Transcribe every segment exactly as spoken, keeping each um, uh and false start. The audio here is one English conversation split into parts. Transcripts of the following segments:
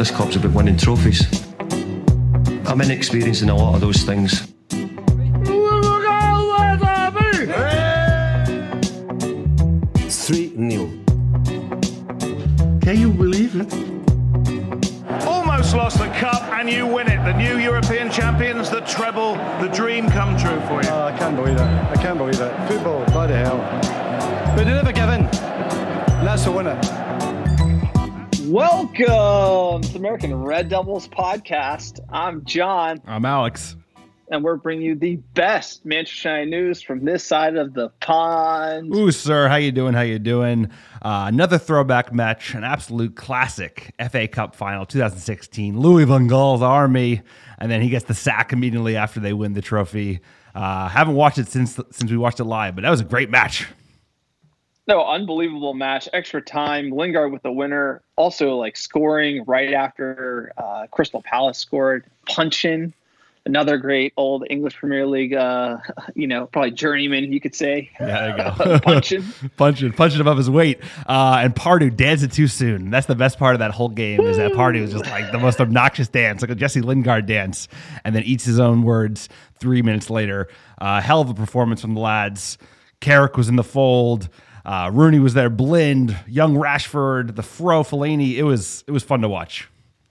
this club's about winning trophies. I'm inexperienced in a lot of those things. three nil. Can you believe it? Almost lost the cup and you win it. The new European champions, the treble, the dream come true for you. Oh, I can't believe it. I can't believe it. Football, bloody hell. But they never give in. And that's the winner. Welcome to the American Red Devils podcast. I'm John. I'm Alex. And we're bringing you the best Manchester United news from this side of the pond. Ooh, sir, how you doing? How you doing? Uh, another throwback match, an absolute classic F A Cup final, two thousand sixteen. Louis van Gaal's Army, and then he gets the sack immediately after they win the trophy. Uh, haven't watched it since since we watched it live, but that was a great match. No, unbelievable match. Extra time. Lingard with the winner. Also, like scoring right after uh, Crystal Palace scored. Punching. Another great old English Premier League, uh, you know, probably journeyman, you could say. Yeah, there you go. punching. punching. Punching above his weight. Uh, and Pardew danced it too soon. That's the best part of that whole game. Woo! Is that Pardew was just like the most obnoxious dance, like a Jesse Lingard dance, and then eats his own words three minutes later. Uh, hell of a performance from the lads. Carrick was in the fold. Uh, Rooney was there. Blind, young Rashford, the Fro, Fellaini. It was, it was fun to watch.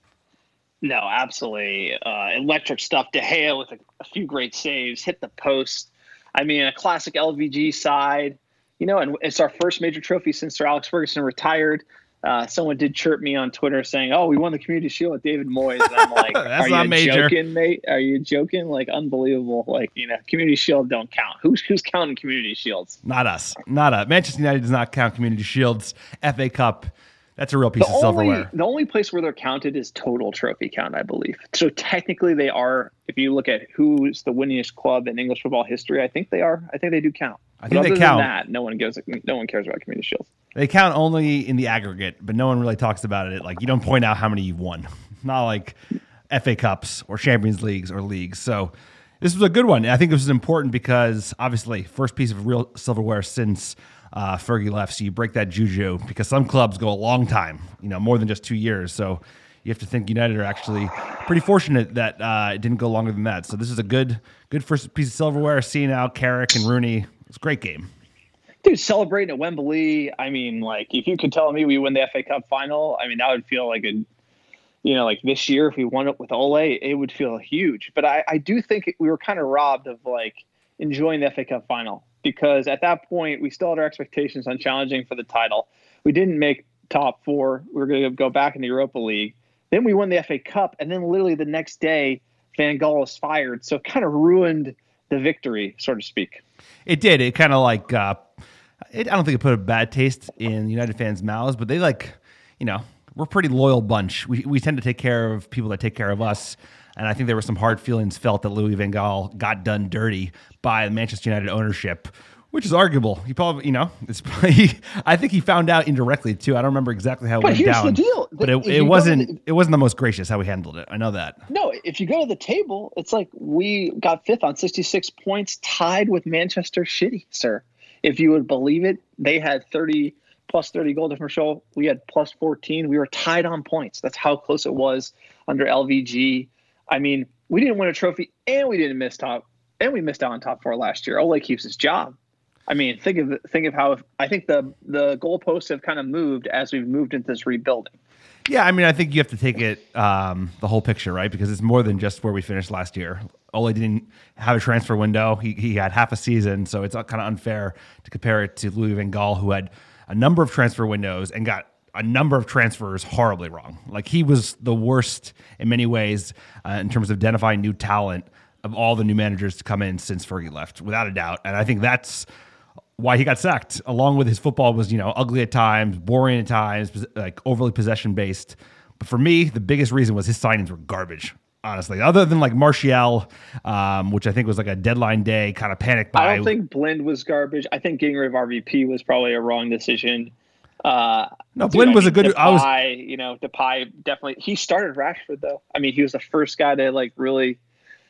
No, absolutely. Uh, electric stuff. De Gea with a, a few great saves, hit the post. I mean, a classic L V G side, you know, and it's our first major trophy since Sir Alex Ferguson retired. Uh, someone did chirp me on Twitter saying, "Oh, we won the Community Shield with David Moyes." And I'm like, That's "Are not you major. joking, mate? Are you joking? Like, unbelievable. Like, you know, Community Shield don't count. Who's who's counting Community Shields? Not us. Not us. Manchester United does not count Community Shields. F A Cup. That's a real piece the of only, silverware. The only place where they're counted is total trophy count, I believe. So technically they are, if you look at who's the winningest club in English football history, I think they are. I think they do count. I think but they other count. Than that, no one gives. No one cares about Community Shields. They count only in the aggregate, but no one really talks about it. Like, you don't point out how many you've won. Not like F A Cups or Champions Leagues or leagues. So this was a good one. I think this was important because, obviously, first piece of real silverware since uh, Fergie left. So you break that juju because some clubs go a long time, you know, more than just two years. So you have to think United are actually pretty fortunate that uh, it didn't go longer than that. So this is a good, good first piece of silverware. Seeing out Carrick and Rooney, it's a great game. Dude, celebrating at Wembley. I mean, like, if you could tell me we win the F A Cup final, I mean, that would feel like a, you know, like this year, if we won it with Ole, it would feel huge. But I, I do think we were kind of robbed of, like, enjoying the F A Cup final because at that point, we still had our expectations on challenging for the title. We didn't make top four. We were going to go back in the Europa League. Then we won the F A Cup, and then literally the next day, Van Gaal was fired. So it kind of ruined the victory, so to speak. It did. It kind of like, uh, it, I don't think it put a bad taste in United fans' mouths, but they like, you know, we're a pretty loyal bunch. We we tend to take care of people that take care of us. And I think there were some hard feelings felt that Louis van Gaal got done dirty by the Manchester United ownership, which is arguable. He probably, you know, it's probably, I think he found out indirectly too. I don't remember exactly how it but went here's down. the deal. But it, If it you wasn't go to it wasn't the most gracious how we handled it. I know that. No, if you go to the table, it's like we got fifth on sixty-six points, tied with Manchester City, sir. If you would believe it, they had thirty plus thirty goal differential. We had plus fourteen. We were tied on points. That's how close it was under L V G. I mean, we didn't win a trophy and we didn't miss top and we missed out on top four last year. Ole keeps his job. I mean, think of think of how I think the the goalposts have kind of moved as we've moved into this rebuilding. Yeah, I mean, I think you have to take it um, the whole picture, right? Because it's more than just where we finished last year. Ole didn't have a transfer window. He he had half a season, so it's kind of unfair to compare it to Louis van Gaal, who had a number of transfer windows and got a number of transfers horribly wrong. Like, he was the worst in many ways uh, in terms of identifying new talent of all the new managers to come in since Fergie left, without a doubt. And I think that's why he got sacked, along with his football was, you know, ugly at times, boring at times, like overly possession based. But for me, the biggest reason was his signings were garbage, honestly. Other than like Martial, um, which I think was like a deadline day kind of panic buy. I don't think Blind was garbage. I think getting rid of R V P was probably a wrong decision. Uh, no, dude, Blind I was mean, a good. Depay, I was, you know, Depay definitely. He started Rashford though. I mean, he was the first guy to like really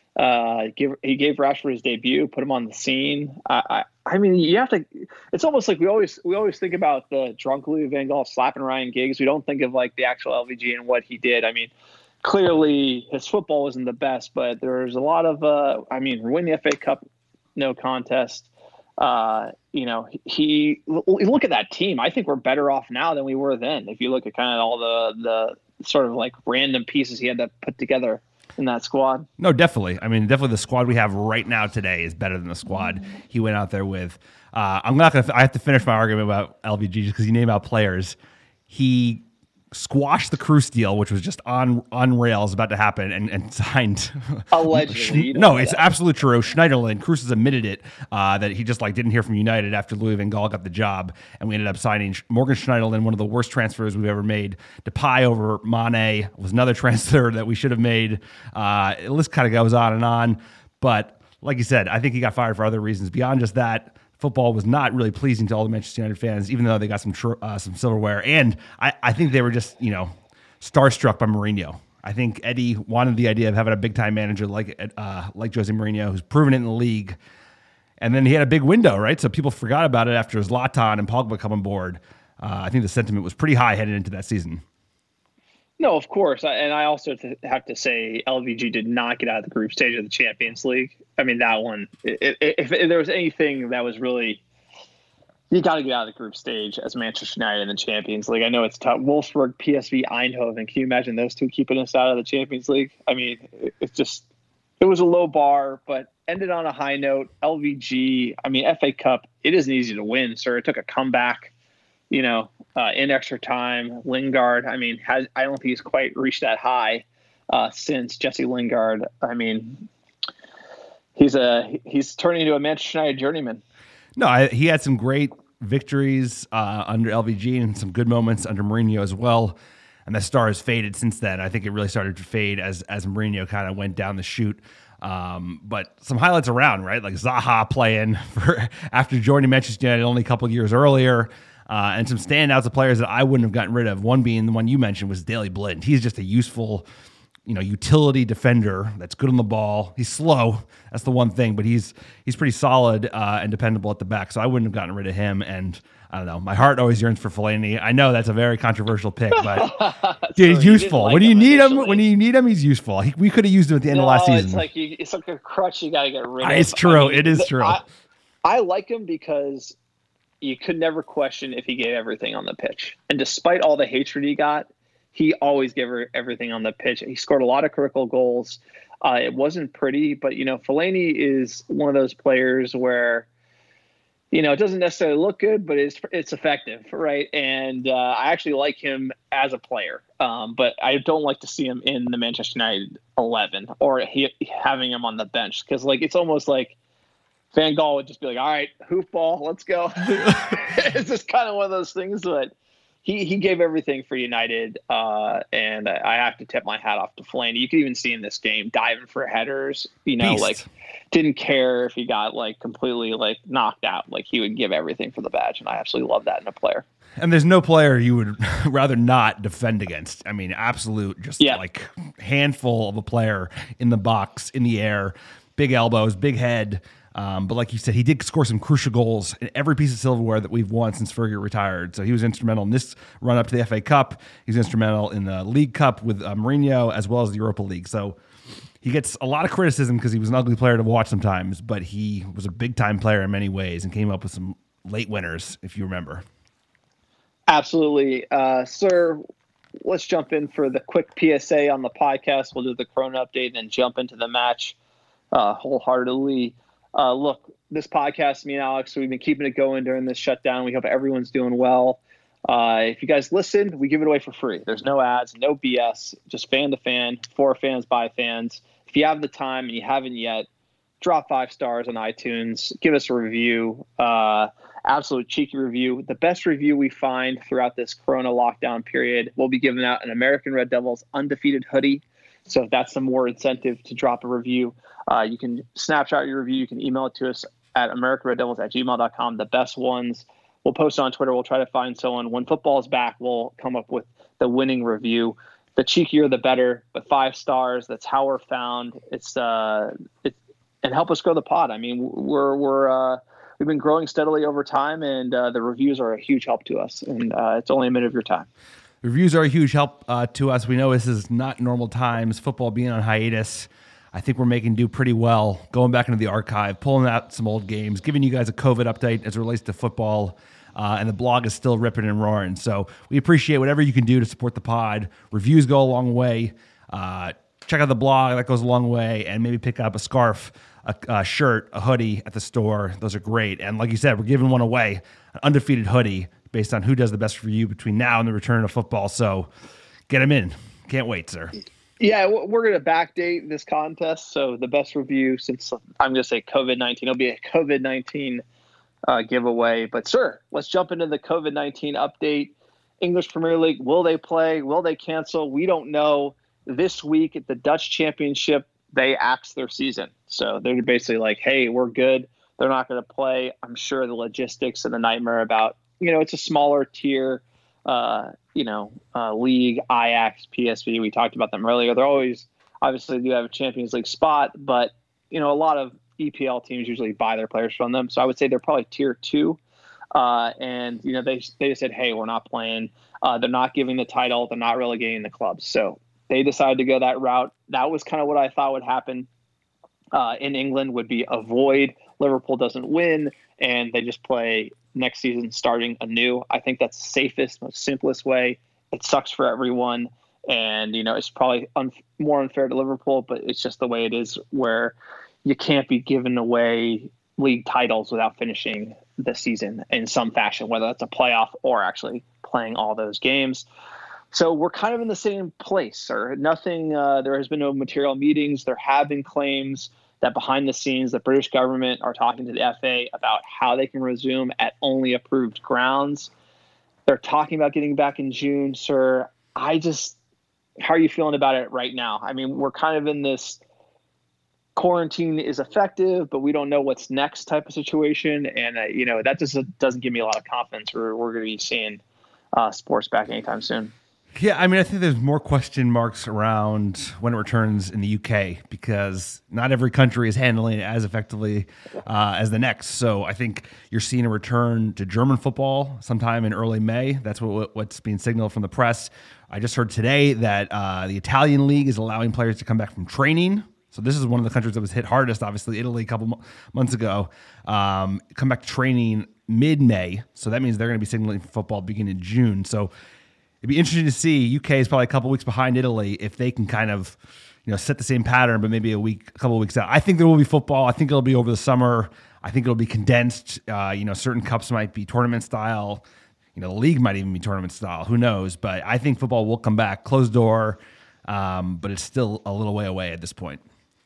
Uh, give, he gave Rashford his debut, put him on the scene. I, I, I mean, you have to. It's almost like we always we always think about the drunk Louis van Gaal slapping Ryan Giggs. We don't think of like the actual L V G and what he did. I mean, clearly his football wasn't the best, but there's a lot of. Uh, I mean, win the F A Cup, no contest. Uh, you know, he look at that team. I think we're better off now than we were then. If you look at kind of all the the sort of like random pieces he had to put together in that squad. No, definitely. I mean, definitely the squad we have right now today is better than the squad he went out there with. Uh, I'm not going to, I have to finish my argument about L V G just because you name out players. He squashed the Cruz deal, which was just on on rails about to happen, and, and signed. Allegedly. no, it's that. absolutely true. Schneiderlin, Cruz has admitted it, uh, that he just like didn't hear from United after Louis van Gaal got the job, and we ended up signing Morgan Schneiderlin, one of the worst transfers we've ever made. Depay over Mane was another transfer that we should have made. Uh, the list kind of goes on and on, but like you said, I think he got fired for other reasons. Beyond just that, football was not really pleasing to all the Manchester United fans, even though they got some tr- uh, some silverware. And I, I think they were just, you know, starstruck by Mourinho. I think Eddie wanted the idea of having a big-time manager like uh, like Jose Mourinho, who's proven it in the league. And then he had a big window, right? So people forgot about it after Zlatan and Pogba come on board. Uh, I think the sentiment was pretty high headed into that season. No, of course. And I also have to say L V G did not get out of the group stage of the Champions League. I mean, that one, if, if, if there was anything that was really, you got to get out of the group stage as Manchester United in the Champions League. I know it's tough. Wolfsburg, P S V, Eindhoven. Can you imagine those two keeping us out of the Champions League? I mean, it's just, it was a low bar, but ended on a high note. L V G, I mean, F A Cup, it isn't easy to win, sir. It took a comeback. You know, uh, in extra time, Lingard, I mean, has I don't think he's quite reached that high uh, since Jesse Lingard. I mean, he's a he's turning into a Manchester United journeyman. No, I, he had some great victories uh, under L V G and some good moments under Mourinho as well. And the star has faded since then. I think it really started to fade as as Mourinho kind of went down the chute. Um, but some highlights around, right? Like Zaha playing for after joining Manchester United only a couple of years earlier. Uh, and some standouts of players that I wouldn't have gotten rid of. One being the one you mentioned was Daley Blind. He's just a useful, you know, utility defender that's good on the ball. He's slow. That's the one thing, but he's he's pretty solid uh, and dependable at the back. So I wouldn't have gotten rid of him. And I don't know. My heart always yearns for Fellaini. I know that's a very controversial pick, but dude, he's useful. Like when you need initially. him, when you need him, he's useful. He, we could have used him at the end no, of last season. It's like you, it's like a crutch you got to get rid of. It's true. I mean, it is true. I, I like him because you could never question if he gave everything on the pitch. And despite all the hatred he got, he always gave everything on the pitch. He scored a lot of critical goals. Uh, it wasn't pretty, but, you know, Fellaini is one of those players where, you know, it doesn't necessarily look good, but it's it's effective, right? And uh, I actually like him as a player, um, but I don't like to see him in the Manchester United eleven or he, having him on the bench because, like, it's almost like Van Gaal would just be like, all right, hoofball, let's go. It's just kind of one of those things, but he, he gave everything for United, uh, and I have to tip my hat off to Fellaini. You could even see in this game, diving for headers, you know, Beast. like didn't care if he got like completely like knocked out. Like he would give everything for the badge, and I absolutely love that in a player. And there's no player you would rather not defend against. I mean, absolute, just yeah. like handful of a player in the box, in the air, big elbows, big head. Um, but like you said, he did score some crucial goals in every piece of silverware that we've won since Fergie retired. So he was instrumental in this run up to the F A Cup. He's instrumental in the League Cup with uh, Mourinho, as well as the Europa League. So he gets a lot of criticism because he was an ugly player to watch sometimes, but he was a big-time player in many ways and came up with some late winners, if you remember. Absolutely. Uh, sir, let's jump in for the quick P S A on the podcast. We'll do the Corona update and then jump into the match uh, wholeheartedly. Uh, look, this podcast, me and Alex, we've been keeping it going during this shutdown. We hope everyone's doing well. Uh, if you guys listen, we give it away for free. There's no ads, no B S, just fan to fan, for fans, by fans. If you have the time and you haven't yet, drop five stars on iTunes. Give us a review, uh, absolute cheeky review. The best review we find throughout this Corona lockdown period, we'll be giving out an American Red Devils undefeated hoodie. So if that's some more incentive to drop a review, uh, you can snapshot your review. You can email it to us at american red devils at gmail dot com. The best ones we'll post on Twitter. We'll try to find someone. When football is back, we'll come up with the winning review. the cheekier the better, but five stars. That's how we're found. It's uh, it, and help us grow the pod. I mean, we're we're uh, we've been growing steadily over time, and uh, the reviews are a huge help to us. And uh, it's only a minute of your time. Reviews are a huge help uh, to us. We know this is not normal times. Football being on hiatus, I think we're making do pretty well. Going back into the archive, pulling out some old games, giving you guys a COVID update as it relates to football. Uh, and the blog is still ripping and roaring. So we appreciate whatever you can do to support the pod. Reviews go a long way. Uh, check out the blog. That goes a long way. And maybe pick up a scarf, a, a shirt, a hoodie at the store. Those are great. And like you said, we're giving one away, an undefeated hoodie based on who does the best for you between now and the return of football. So get them in. Can't wait, sir. Yeah, we're going to backdate this contest. So the best review, since I'm going to say COVID nineteen, it'll be a COVID nineteen Uh, giveaway. But sir, let's jump into the COVID nineteen update. English Premier League, will they play? Will they cancel? We don't know. This week at the Dutch Championship, they axed their season. So they're basically like, hey, we're good. They're not going to play. I'm sure the logistics and the nightmare about, you know, it's a smaller tier, uh, you know, uh, league, Ajax, P S V. We talked about them earlier. They're always, obviously, do have a Champions League spot, but, you know, a lot of E P L teams usually buy their players from them. So I would say they're probably tier two. Uh, and, you know, they, they just said, hey, we're not playing. Uh, they're not giving the title. They're not relegating the clubs. So they decided to go that route. That was kind of what I thought would happen uh, in England would be avoid Liverpool doesn't win and they just play next season starting anew. I think that's the safest, most simplest way. It sucks for everyone. And, you know, it's probably un- more unfair to Liverpool, but it's just the way it is where you can't be giving away league titles without finishing the season in some fashion, whether that's a playoff or actually playing all those games. So we're kind of in the same place, sir. Nothing, uh, there has been no material meetings. There have been claims that behind the scenes, the British government are talking to the F A about how they can resume at only approved grounds. They're talking about getting back in June, sir. I just, how are you feeling about it right now? I mean, we're kind of in this quarantine is effective, but we don't know what's next type of situation. And, uh, you know, that just doesn't give me a lot of confidence we're, we're going to be seeing uh, sports back anytime soon. Yeah, I mean, I think there's more question marks around when it returns in the U K because not every country is handling it as effectively uh, as the next. So I think you're seeing a return to German football sometime in early May. That's what what's being signaled from the press. I just heard today that uh, the Italian league is allowing players to come back from training. So this is one of the countries that was hit hardest, obviously, Italy a couple mo- months ago. Um, come back to training mid-May. So that means they're going to be signaling for football beginning in June. So it'd be interesting to see. U K is probably a couple weeks behind Italy if they can kind of, you know, set the same pattern, but maybe a week, a couple of weeks out. I think there will be football. I think it'll be over the summer. I think it'll be condensed. Uh, you know, certain cups might be tournament style. You know, the league might even be tournament style. Who knows? But I think football will come back, closed door, um, but it's still a little way away at this point.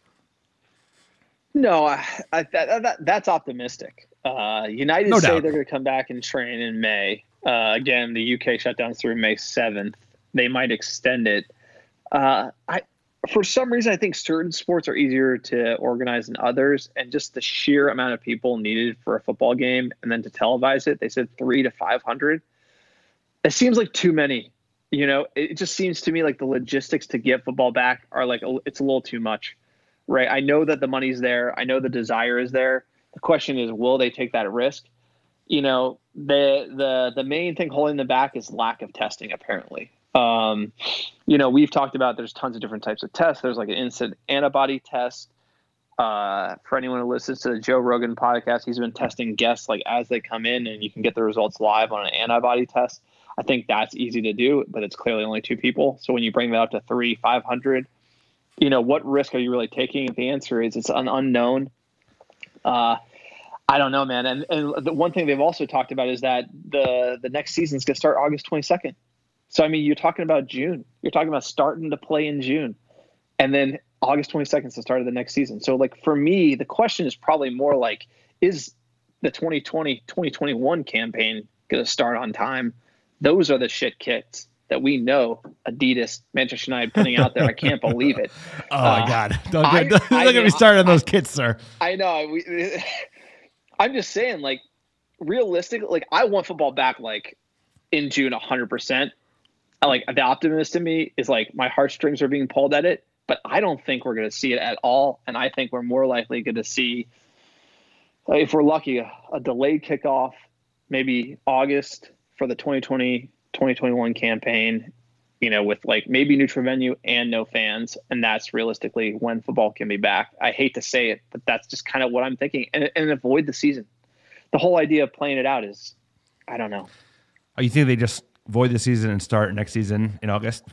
No, I, I, that, that, that's optimistic. Uh, United No say doubt. they're going to come back and train in May. Uh, again, the U K shutdown's through May seventh. They might extend it. Uh, I, for some reason, I think certain sports are easier to organize than others, and just the sheer amount of people needed for a football game and then to televise it, they said three to five hundred. It seems like too many. You know, it just seems to me like the logistics to get football back are like a, it's a little too much, right? I know that the money's there. I know the desire is there. The question is, will they take that risk? You know, the the the main thing holding them back is lack of testing, apparently. Um, you know, we've talked about there's tons of different types of tests. There's like an instant antibody test. Uh, for anyone who listens to the Joe Rogan podcast, he's been testing guests like as they come in, and you can get the results live on an antibody test. I think that's easy to do, but it's clearly only two people. So when you bring that up to three, five hundred, you know, what risk are you really taking? The answer is it's an unknown. Uh, I don't know, man. And and the one thing they've also talked about is that the the next season is going to start August twenty-second. So, I mean, you're talking about June. You're talking about starting to play in June. And then August twenty-second is the start of the next season. So, like, for me, the question is probably more like, is the twenty twenty twenty twenty-one campaign going to start on time? Those are the shit kits that we know Adidas, Manchester United putting out there. I can't believe it. Oh, uh, my God. Don't, I, don't, I, don't get me started on those I, kits, sir. I know. We, I'm just saying, like, realistically, like, I want football back, like, in June one hundred percent. like the optimist in me is like my heartstrings are being pulled at it, but I don't think we're going to see it at all. And I think we're more likely going to see, if we're lucky, a, a delayed kickoff, maybe August for the twenty twenty, twenty twenty-one campaign, you know, with like maybe neutral venue and no fans. And that's realistically when football can be back. I hate to say it, but that's just kind of what I'm thinking, and, and avoid the season. The whole idea of playing it out is, I don't know. Oh, you think they just void the season and start next season in August?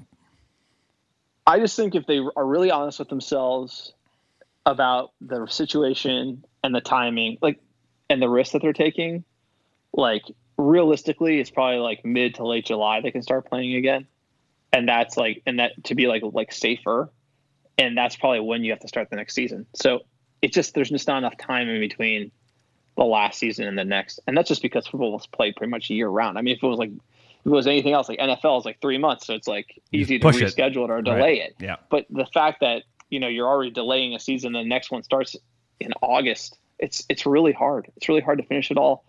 I just think if they are really honest with themselves about the situation and the timing, like, and the risk that they're taking, like realistically, it's probably like mid to late July they can start playing again. And that's like, and that to be like, like safer. And that's probably when you have to start the next season. So it's just, there's just not enough time in between the last season and the next. And that's just because football was played pretty much year round. I mean, if it was like, if it was anything else, like N F L is like three months. So it's like easy to reschedule it, it or delay right. it. Yeah. But the fact that, you know, you're already delaying a season, the next one starts in August, it's, it's really hard. It's really hard to finish it all.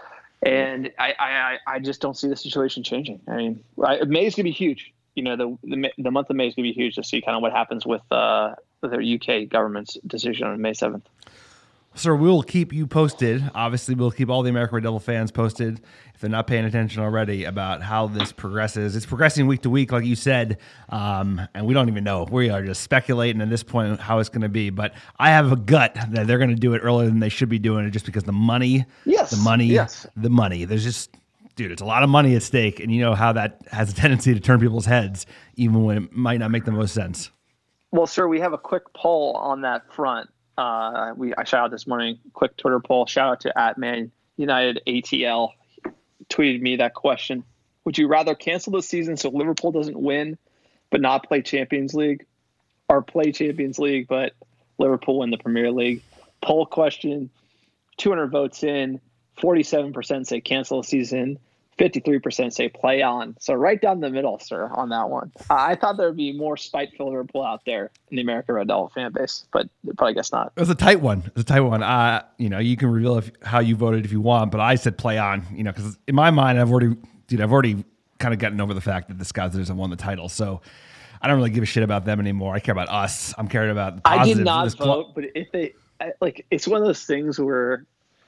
And I, I, I just don't see the situation changing. I mean, May is going to be huge. You know, the, the the month of May is going to be huge to see kind of what happens with uh, the U K government's decision on May seventh. Sir, we'll keep you posted. Obviously, we'll keep all the American Red Devil fans posted if they're not paying attention already about how this progresses. It's progressing week to week, like you said, um, and we don't even know. We are just speculating at this point how it's going to be. But I have a gut that they're going to do it earlier than they should be doing it just because the money, yes, the money, yes. the money. There's just... Dude, it's a lot of money at stake, and you know how that has a tendency to turn people's heads, even when it might not make the most sense. Well, sir, we have a quick poll on that front. Uh, we I shout out this morning, quick Twitter poll. Shout out to at Man United A T L. Tweeted me that question: would you rather cancel the season so Liverpool doesn't win, but not play Champions League, or play Champions League but Liverpool win the Premier League? Poll question: two hundred votes in. forty-seven percent say cancel the season. fifty-three percent say play on. So right down the middle, sir, on that one. Uh, I thought there would be more spiteful Liverpool out there in the American Red Devil fan base, but probably guess not. It was a tight one. It was a tight one. Uh, you know, you can reveal if, how you voted if you want, but I said play on. You know, because in my mind, I've already, dude, I've already kind of gotten over the fact that the Scousers have won the title. So I don't really give a shit about them anymore. I care about us. I'm caring about the positives. I did not vote, club. But if they I, like, it's one of those things where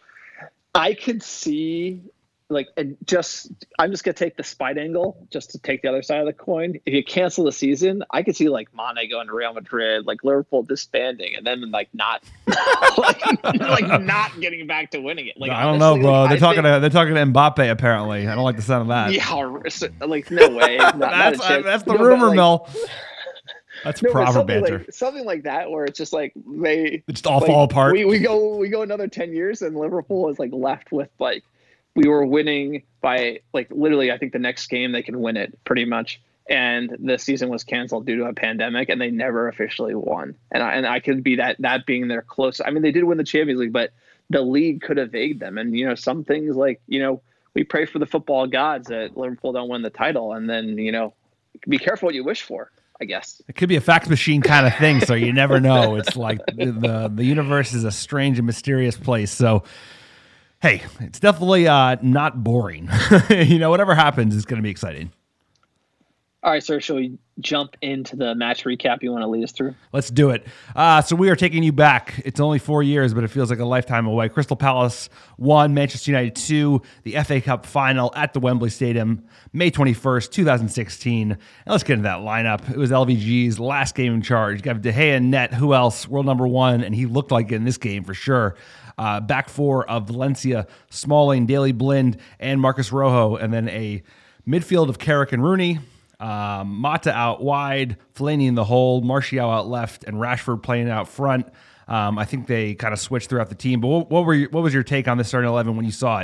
I could see. Like, and just, I'm just going to take the spite angle just to take the other side of the coin. If you cancel the season, I could see like Mane going to Real Madrid, like Liverpool disbanding, and then like not, like, like not getting back to winning it. Like, I don't know, bro. Like, they're I talking think, to they're talking to Mbappe. Apparently, I don't like the sound of that. Yeah, like no way. Not, that's not a that's the no, rumor like, mill. That's no, proper something banter. Like, something like that, where it's just like they They just all like, fall apart. We, we go we go another ten years, and Liverpool is like left with like. We were winning by like literally, I think the next game they can win it pretty much. And the season was canceled due to a pandemic, and they never officially won. And I, and I could be that, that being their close. I mean, they did win the Champions League, but the league could have evaded them. And, you know, some things like, you know, we pray for the football gods that Liverpool don't win the title. And then, you know, be careful what you wish for, I guess. It could be a fax machine kind of thing, so you never know. It's like the, the the universe is a strange and mysterious place. So, hey, it's definitely uh, not boring. You know, whatever happens is going to be exciting. All right, sir, shall we jump into the match recap you want to lead us through? Let's do it. Uh, so we are taking you back. It's only four years, but it feels like a lifetime away. Crystal Palace won, Manchester United two, the F A Cup final at the Wembley Stadium, May twenty-first, twenty sixteen. And let's get into that lineup. It was L V G's last game in charge. You got De Gea in net. Who else? World number one, and he looked like it in this game for sure. Uh, back four of Valencia, Smalling, Daley Blind, and Marcus Rojo, and then a midfield of Carrick and Rooney. Um, Mata out wide, Fellaini in the hole, Martial out left, and Rashford playing out front. Um, I think they kind of switched throughout the team. But what, what were your, what was your take on this starting eleven when you saw it?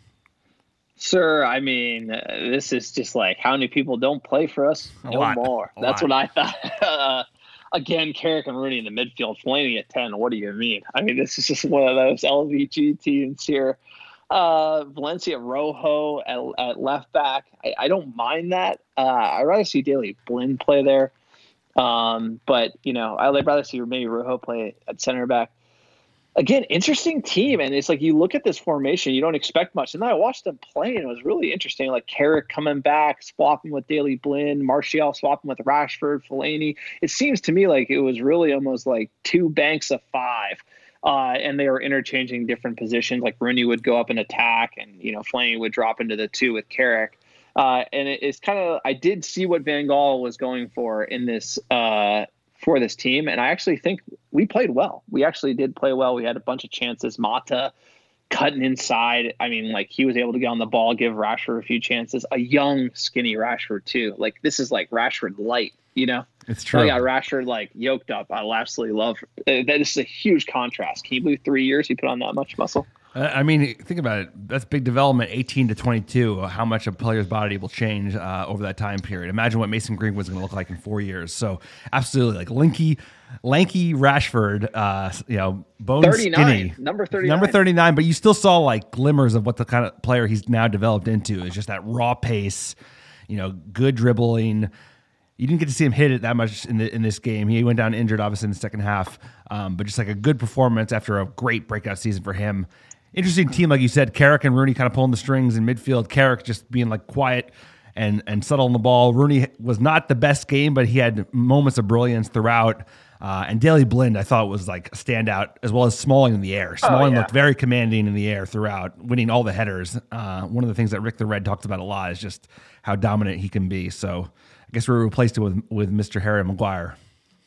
Sir, I mean, uh, this is just like how many people don't play for us? A No lot. more. A That's lot. what I thought. uh, again, Carrick and Rooney in the midfield, Fellaini at ten. What do you mean? I mean, this is just one of those L V G teams here. Uh, Valencia Rojo at, at left back. I, I don't mind that. Uh, I'd rather see Daley Blind play there. Um, but, you know, I'd rather see maybe Rojo play at center back. again, interesting team. And it's like you look at this formation, you don't expect much. And then I watched them play, and it was really interesting. Like Carrick coming back, swapping with Daley Blind, Martial swapping with Rashford, Fellaini. It seems to me like it was really almost like two banks of five. Uh, and they were interchanging different positions. Like Rooney would go up and attack, and, you know, Fellaini would drop into the two with Carrick. Uh, and it, it's kind of, I did see what Van Gaal was going for in this, uh, for this team. And I actually think we played well. We actually did play well. We had a bunch of chances. Mata cutting inside. I mean, like, he was able to get on the ball, give Rashford a few chances. A young, skinny Rashford too. Like, this is like Rashford light, you know? It's true. I got Rashford like yoked up. I absolutely love uh, that. Is a huge contrast. Can you believe three years he put on that much muscle? I mean, think about it. That's big development, eighteen to twenty-two, how much a player's body will change uh, over that time period. Imagine what Mason Greenwood's going to look like in four years. So absolutely, like lanky, lanky Rashford, uh, you know, bone skinny. Number thirty-nine. Number thirty-nine, but you still saw like glimmers of what the kind of player he's now developed into. It's just that raw pace, you know, good dribbling. You didn't get to see him hit it that much in the, in this game. He went down injured, obviously, in the second half, um, but just like a good performance after a great breakout season for him. Interesting team, like you said, Carrick and Rooney kind of pulling the strings in midfield. Carrick just being like quiet and and subtle on the ball. Rooney was not the best game, but he had moments of brilliance throughout. Uh, and Daley Blind, I thought, was like a standout, as well as Smalling in the air. Smalling oh, yeah. looked very commanding in the air throughout, winning all the headers. Uh, one of the things that Rick the Red talks about a lot is just how dominant he can be. So I guess we replaced it with with Mister Harry Maguire.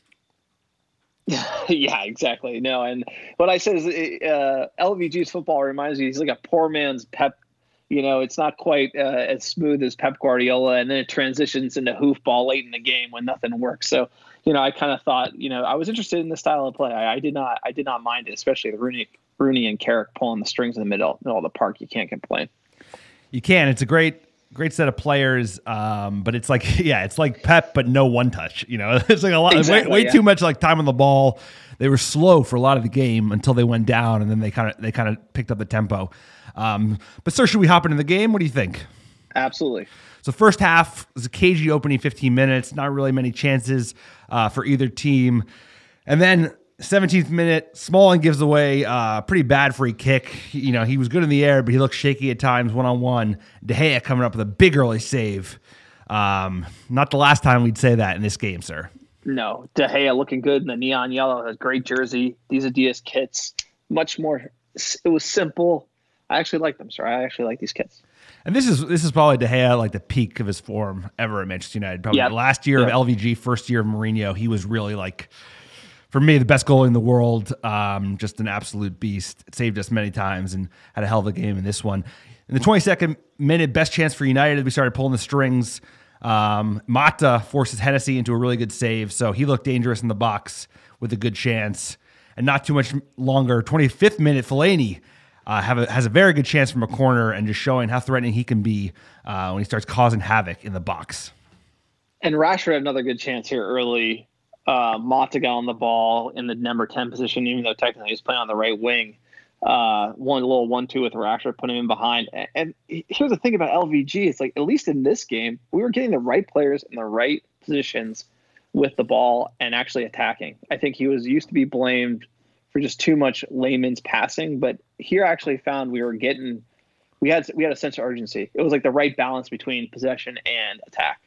Yeah, exactly. No, and what I said is uh, L V G's football reminds me, he's like a poor man's Pep. You know, it's not quite uh, as smooth as Pep Guardiola, and then it transitions into hoofball late in the game when nothing works. So, you know, I kind of thought, you know, I was interested in the style of play. I, I did not, I did not mind it, especially the Rooney, Rooney and Carrick pulling the strings in the middle, middle of the park. You can't complain. You can. It's a great. Great set of players, um, but it's like, yeah, it's like Pep, but no one touch. You know, it's like a lot, exactly, way, way yeah. too much like time on the ball. They were slow for a lot of the game until they went down, and then they kind of they kind of picked up the tempo. Um, but sir, should we hop into the game? What do you think? Absolutely. So first half was a cagey opening fifteen minutes, not really many chances uh, for either team, and then seventeenth minute, Smalling gives away a uh, pretty bad free kick. You know, he was good in the air, but he looked shaky at times one-on-one. De Gea coming up with a big early save. Um, not the last time we'd say that in this game, sir. No, De Gea looking good in the neon yellow, a great jersey. These Adidas kits, much more, it was simple. I actually like them, sir. I actually like these kits. And this is this is probably De Gea, like the peak of his form ever at Manchester United. Probably yep. last year yep. of L V G, first year of Mourinho, he was really like, for me, the best goalie in the world, um, just an absolute beast. It saved us many times and had a hell of a game in this one. In the twenty-second minute, best chance for United, we started pulling the strings. Um, Mata forces Hennessy into a really good save, so he looked dangerous in the box with a good chance. And not too much longer, twenty-fifth minute, Fellaini uh, have a, has a very good chance from a corner and just showing how threatening he can be uh, when he starts causing havoc in the box. And Rashford had another good chance here early. Uh, Mata got on the ball in the number ten position, even though technically he's playing on the right wing. Uh, one little one two with Rashford, putting him in behind. And, and here's the thing about L V G: it's like, at least in this game, we were getting the right players in the right positions with the ball and actually attacking. I think he was used to be blamed for just too much layman's passing, but here I actually found we were getting we had we had a sense of urgency. It was like the right balance between possession and attack.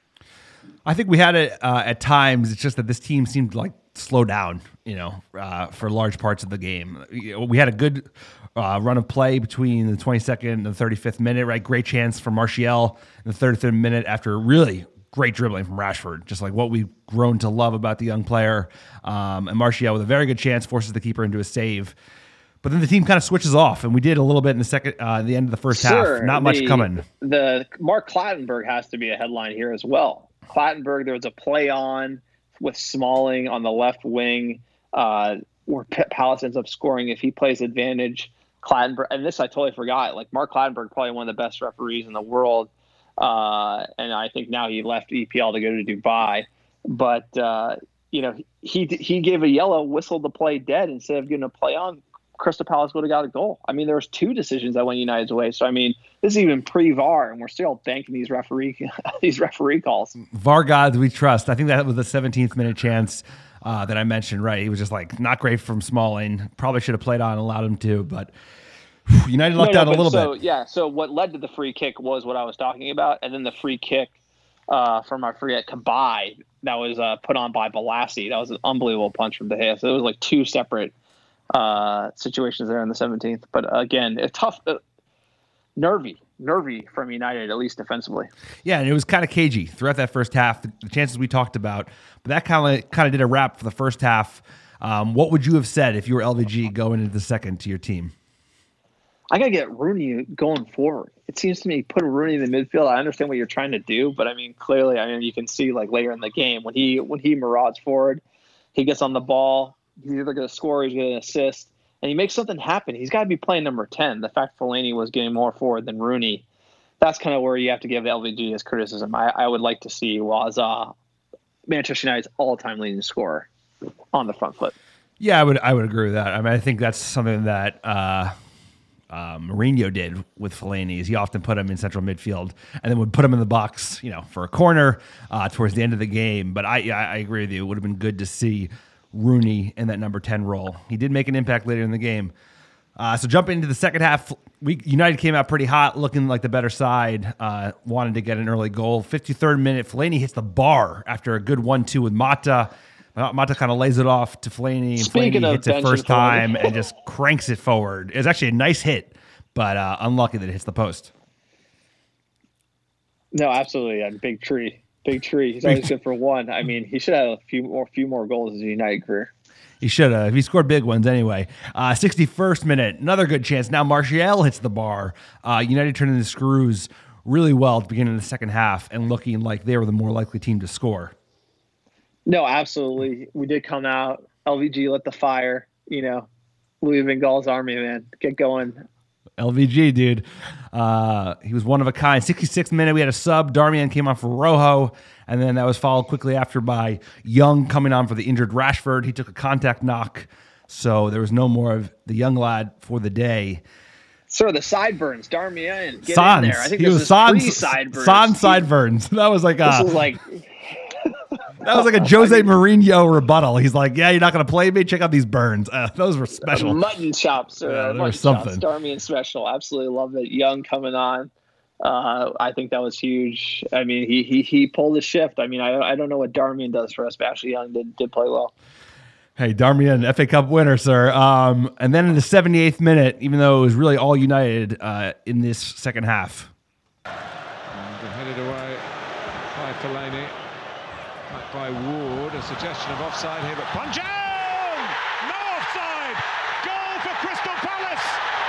I think we had it uh, at times. It's just that this team seemed to like slow down, you know, uh, for large parts of the game. We had a good uh, run of play between the twenty-second and the thirty-fifth minute, right? Great chance for Martial in the thirty-third minute after really great dribbling from Rashford, just like what we've grown to love about the young player. Um, and Martial with a very good chance forces the keeper into a save. But then the team kind of switches off, and we did a little bit in the second, uh, the end of the first sure, half. Not much the, coming. The Mark Clattenburg has to be a headline here as well. Clattenburg, there was a play on with Smalling on the left wing uh, where Palace ends up scoring if he plays advantage. Clattenburg, and this I totally forgot. Like Mark Clattenburg, probably one of the best referees in the world, uh, and I think now he left E P L to go to Dubai. But uh, you know, he he gave a yellow, whistled the play dead instead of giving a play on. Crystal Palace would have got a goal. I mean, there was two decisions that went United's way. So I mean, this is even pre-V A R, and we're still banking these referee these referee calls. V A R gods we trust. I think that was the seventeenth minute chance. uh, that I mentioned, right? He was just like not great from Smalling. Probably should have played on and allowed him to, but whew, United lucked no, no, out a little so, bit. Yeah, so what led to the free kick was what I was talking about, and then the free kick uh, from, I forget, Cabaye, that was uh, put on by Balassi. That was an unbelievable punch from De Gea. So it was like two separate uh, situations there in the seventeenth. But again, a tough, uh, nervy, nervy from United, at least defensively. Yeah, and it was kind of cagey throughout that first half. The, the chances we talked about, but that kind of kind of did a wrap for the first half. Um, what would you have said if you were L V G going into the second to your team? I got to get Rooney going forward. It seems to me put Rooney in the midfield. I understand what you're trying to do, but I mean, clearly, I mean, you can see like later in the game when he when he marauds forward, he gets on the ball. He's either going to score or he's going to assist, and he makes something happen. He's got to be playing number ten. The fact Fellaini was getting more forward than Rooney, that's kind of where you have to give the L V G his criticism. I, I would like to see Waza, Manchester United's all-time leading scorer, on the front foot. Yeah, I would I would agree with that. I mean, I think that's something that uh, uh, Mourinho did with Fellaini. Is he often put him in central midfield and then would put him in the box, you know, for a corner uh, towards the end of the game. But I yeah, I agree with you. It would have been good to see Rooney in that number ten role. He did make an impact later in the game. Uh, so jumping into the second half, we, United came out pretty hot, looking like the better side, uh, wanted to get an early goal. fifty-third minute, Fellaini hits the bar after a good one two with Mata. Mata kind of lays it off to Fellaini, and Speaking Fellaini hits it first Fellaini. time and just cranks it forward. It was actually a nice hit, but uh, unlucky that it hits the post. No, absolutely. A big tree. Big tree. He's always good for one. I mean, he should have a few more few more goals in his United career. He should have. He scored big ones anyway. Uh, sixty-first minute, another good chance. Now Martial hits the bar. Uh, United turning the screws really well at the beginning of the second half and looking like they were the more likely team to score. No, absolutely. We did come out. L V G lit the fire. You know, Louis Van Gaal's army, man. Get going. L V G, dude. Uh, he was one of a kind. sixty-sixth minute, we had a sub. Darmian came on for Rojo, and then that was followed quickly after by Young coming on for the injured Rashford. He took a contact knock, so there was no more of the young lad for the day. Sir, the sideburns, Darmian, get Sans. in there. I think he this was is Sans, pre-sideburns. Sans sideburns. That was like This a, was like that was like a Jose Mourinho rebuttal. He's like, yeah, you're not going to play me? Check out these burns. Uh, those were special. mutton chops. Uh, Yeah, there mutton was something. chops. Darmian special. Absolutely love it. Young coming on. Uh, I think that was huge. I mean, he he he pulled the shift. I mean, I I don't know what Darmian does for us, but Ashley Young did did play well. Hey, Darmian, F A Cup winner, sir. Um, and then in the seventy-eighth minute, even though it was really all United uh, in this second half. And headed away by Fellaini. Back by Ward. A suggestion of offside here, but Punjab! No offside! Goal for Crystal Palace!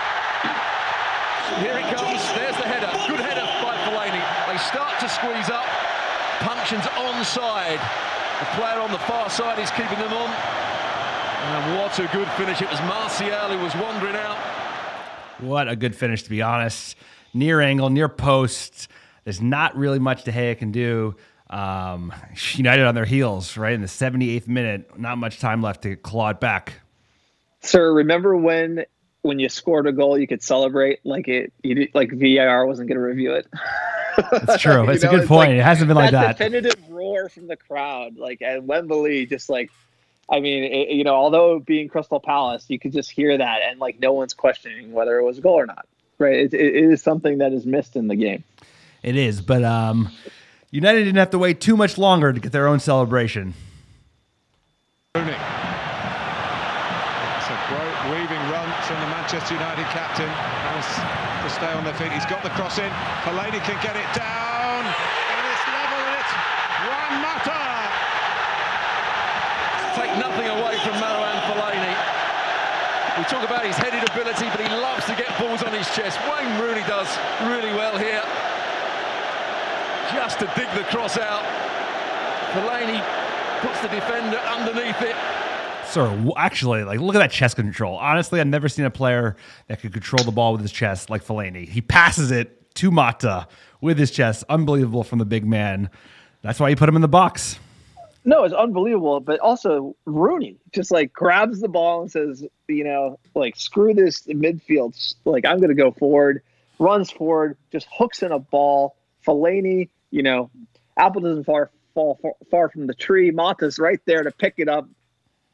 Here it comes. There's the header. Good header by Fellaini. They start to squeeze up. Punction's onside. The player on the far side is keeping them on. And what a good finish. It was Martial who was wandering out. What a good finish, to be honest. Near angle, near post. There's not really much De Gea can do. Um, United on their heels, right? In the seventy-eighth minute, not much time left to claw it back. Sir, remember when when you scored a goal, you could celebrate like it, you did, like V A R wasn't going to review it. That's true. That's You a know, good it's point. like It hasn't been like that. Definitive roar from the crowd, like at Wembley, just like, I mean, it, you know, although being Crystal Palace, you could just hear that, and like no one's questioning whether it was a goal or not. Right? It, it, it is something that is missed in the game. It is, but um, United didn't have to wait too much longer to get their own celebration. Rooney. It's a great weaving run from the Manchester United captain. Nice to stay on their feet. He's got the cross in. Fellaini can get it down. And it's level and it's Juan Mata. Take nothing away from Marouane Fellaini. We talk about his headed ability, but he loves to get balls on his chest. Wayne Rooney does really well here. Just to dig the cross out. Fellaini puts the defender underneath it. Sir, w- actually, like, look at that chest control. Honestly, I've never seen a player that could control the ball with his chest like Fellaini. He passes it to Mata with his chest. Unbelievable from the big man. That's why you put him in the box. No, it's unbelievable. But also Rooney just like grabs the ball and says, you know, like screw this midfield. Like I'm going to go forward. Runs forward, just hooks in a ball. Fellaini, you know, apple doesn't far fall far, far from the tree. Mata's right there to pick it up.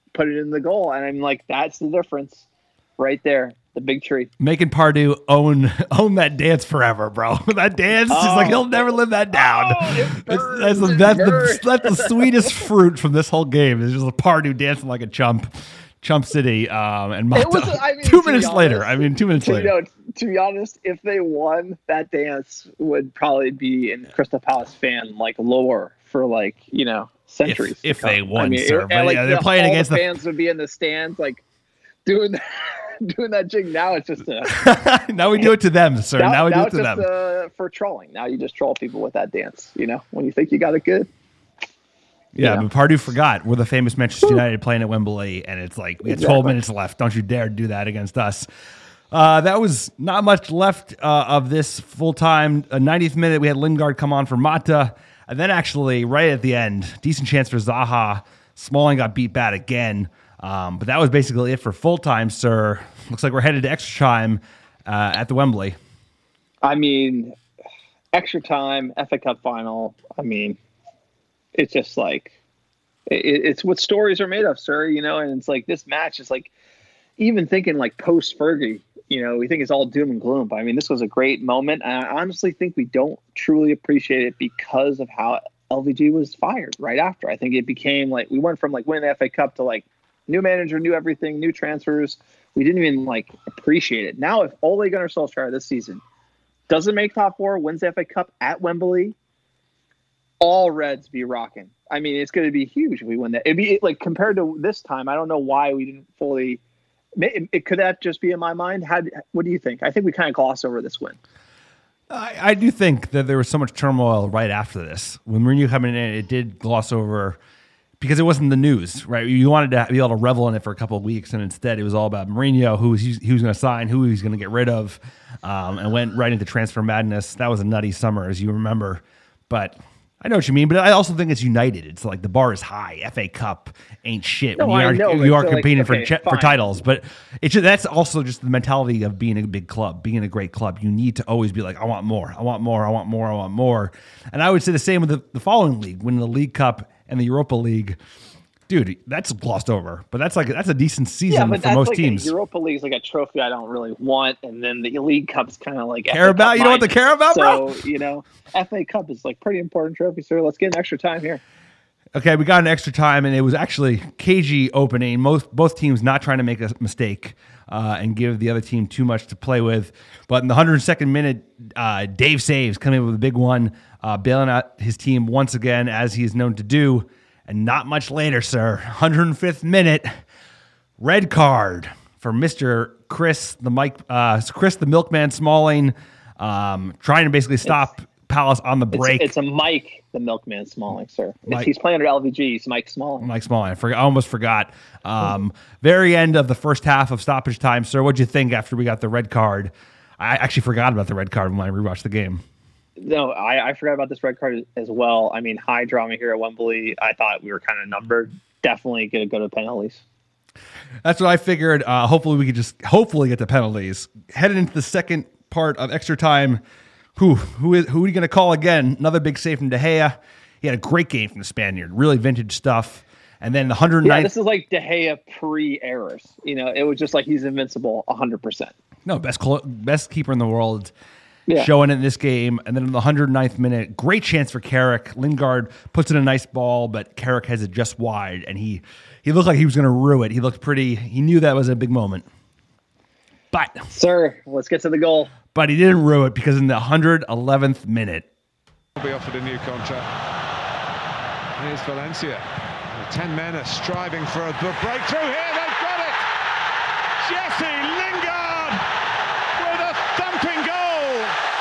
put it in the goal. And I'm like, that's the difference right there. The big tree. Making Pardew own own that dance forever, bro. That dance oh, is like he'll never live that down. Oh, burns, that's, the, that's, the, that's the sweetest fruit from this whole game. It's just a Pardew dancing like a chump, chump city. Um, and Mata, was, I mean, two minutes honest, later. I mean, two minutes to, later. You know, to be honest, if they won, that dance would probably be in Crystal Palace fan like lore for like you know centuries. If, if they won, I mean, sir, it, but like yeah, they're the, playing all against the the fans would be in the stands like doing that. Doing that jig now, it's just a, now we do it to them, sir. Now, now we do now it to just, them uh, for trolling. Now you just troll people with that dance. You know, when you think you got it good. Yeah, know. but Pardew forgot we're the famous Manchester United playing at Wembley, and it's like we have twelve exactly. minutes left. Don't you dare do that against us. Uh, that was not much left uh, of this full time. Uh, ninetieth minute, we had Lingard come on for Mata, and then actually right at the end, decent chance for Zaha. Smalling got beat bad again. Um, but that was basically it for full time, sir. Looks like we're headed to extra time uh, at the Wembley. I mean, extra time, F A Cup final. I mean, it's just like it, it's what stories are made of, sir. You know, and it's like this match is like even thinking like post Fergie. You know, we think it's all doom and gloom, but I mean, this was a great moment. And I honestly think we don't truly appreciate it because of how L V G was fired right after. I think it became like we went from like winning the F A Cup to like. New manager, new everything, new transfers. We didn't even like appreciate it. Now, if Ole Gunnar Solskjaer this season doesn't make top four, wins the F A Cup at Wembley, all Reds be rocking. I mean, it's going to be huge if we win that. It'd be like compared to this time. I don't know why we didn't fully. It, it could that just be in my mind? How? What do you think? I think we kind of glossed over this win. I, I do think that there was so much turmoil right after this. When Mourinho coming in, it did gloss over. Because it wasn't the news, right? You wanted to be able to revel in it for a couple of weeks, and instead it was all about Mourinho, who he was going to sign, who he was going to get rid of, um, and went right into transfer madness. That was a nutty summer, as you remember. But I know what you mean. But I also think it's United. It's like the bar is high. F A Cup ain't shit. No, when you I are, know, you are so competing like, okay, for ch- for titles. But it's just, that's also just the mentality of being a big club, being a great club. You need to always be like, I want more, I want more, I want more, I want more. And I would say the same with the, the following league, winning the League Cup and the Europa League. Dude, that's glossed over, but that's like that's a decent season yeah, but for that's most like teams. The Europa League is like a trophy I don't really want, and then the League Cup's kind of like care about. You know what the care about, bro? So you know, F A Cup is like pretty important trophy, sir. Let's get an extra time here. Okay, we got an extra time, and it was actually cagey opening. Most both teams not trying to make a mistake uh, and give the other team too much to play with. But in the one hundred second minute, uh, Dave Saves coming in with a big one, uh, bailing out his team once again, as he is known to do. And not much later, sir, one hundred fifth minute, red card for Mister Chris the Mike, uh, Chris the Milkman Smalling, um, trying to basically stop it's, Palace on the break. It's, it's a Mike the Milkman Smalling, sir. Mike, if he's playing under L V G, he's Mike Smalling. Mike Smalling. I, forgot, I almost forgot. Um, very end of the first half of stoppage time, sir. What'd you think after we got the red card? I actually forgot about the red card when I rewatched the game. No, I, I forgot about this red card as well. I mean, high drama here at Wembley. I thought we were kind of numbered. Definitely going to go to penalties. That's what I figured. Uh, hopefully we could just hopefully get the penalties. Headed into the second part of extra time. Who who is who are you going to call again? Another big save from De Gea. He had a great game from the Spaniard. Really vintage stuff. And then the one hundred ninth. Yeah, this is like De Gea pre-errors. You know, it was just like he's invincible one hundred percent. No, best clo- best keeper in the world. Yeah. Showing it in this game. And then in the one hundred ninth minute, great chance for Carrick. Lingard puts in a nice ball, but Carrick has it just wide, and he he looked like he was going to rue it. He looked pretty. He knew that was a big moment. But sir, let's get to the goal. But he didn't rue it because in the one hundred eleventh minute, will be offered a new contract. Here's Valencia. The ten men are striving for a good breakthrough here. They've got it. Jesse Lingard with a thumping goal.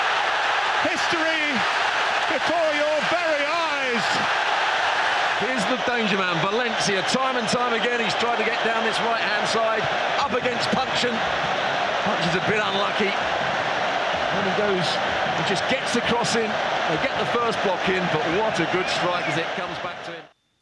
History before your very eyes. Here's the danger man, Valencia. Time and time again, he's tried to get down this right-hand side, up against Puncheon. Puncheon's a bit unlucky. And he goes, he just gets the cross in. They get the first block in, but what a good strike as it comes back to him.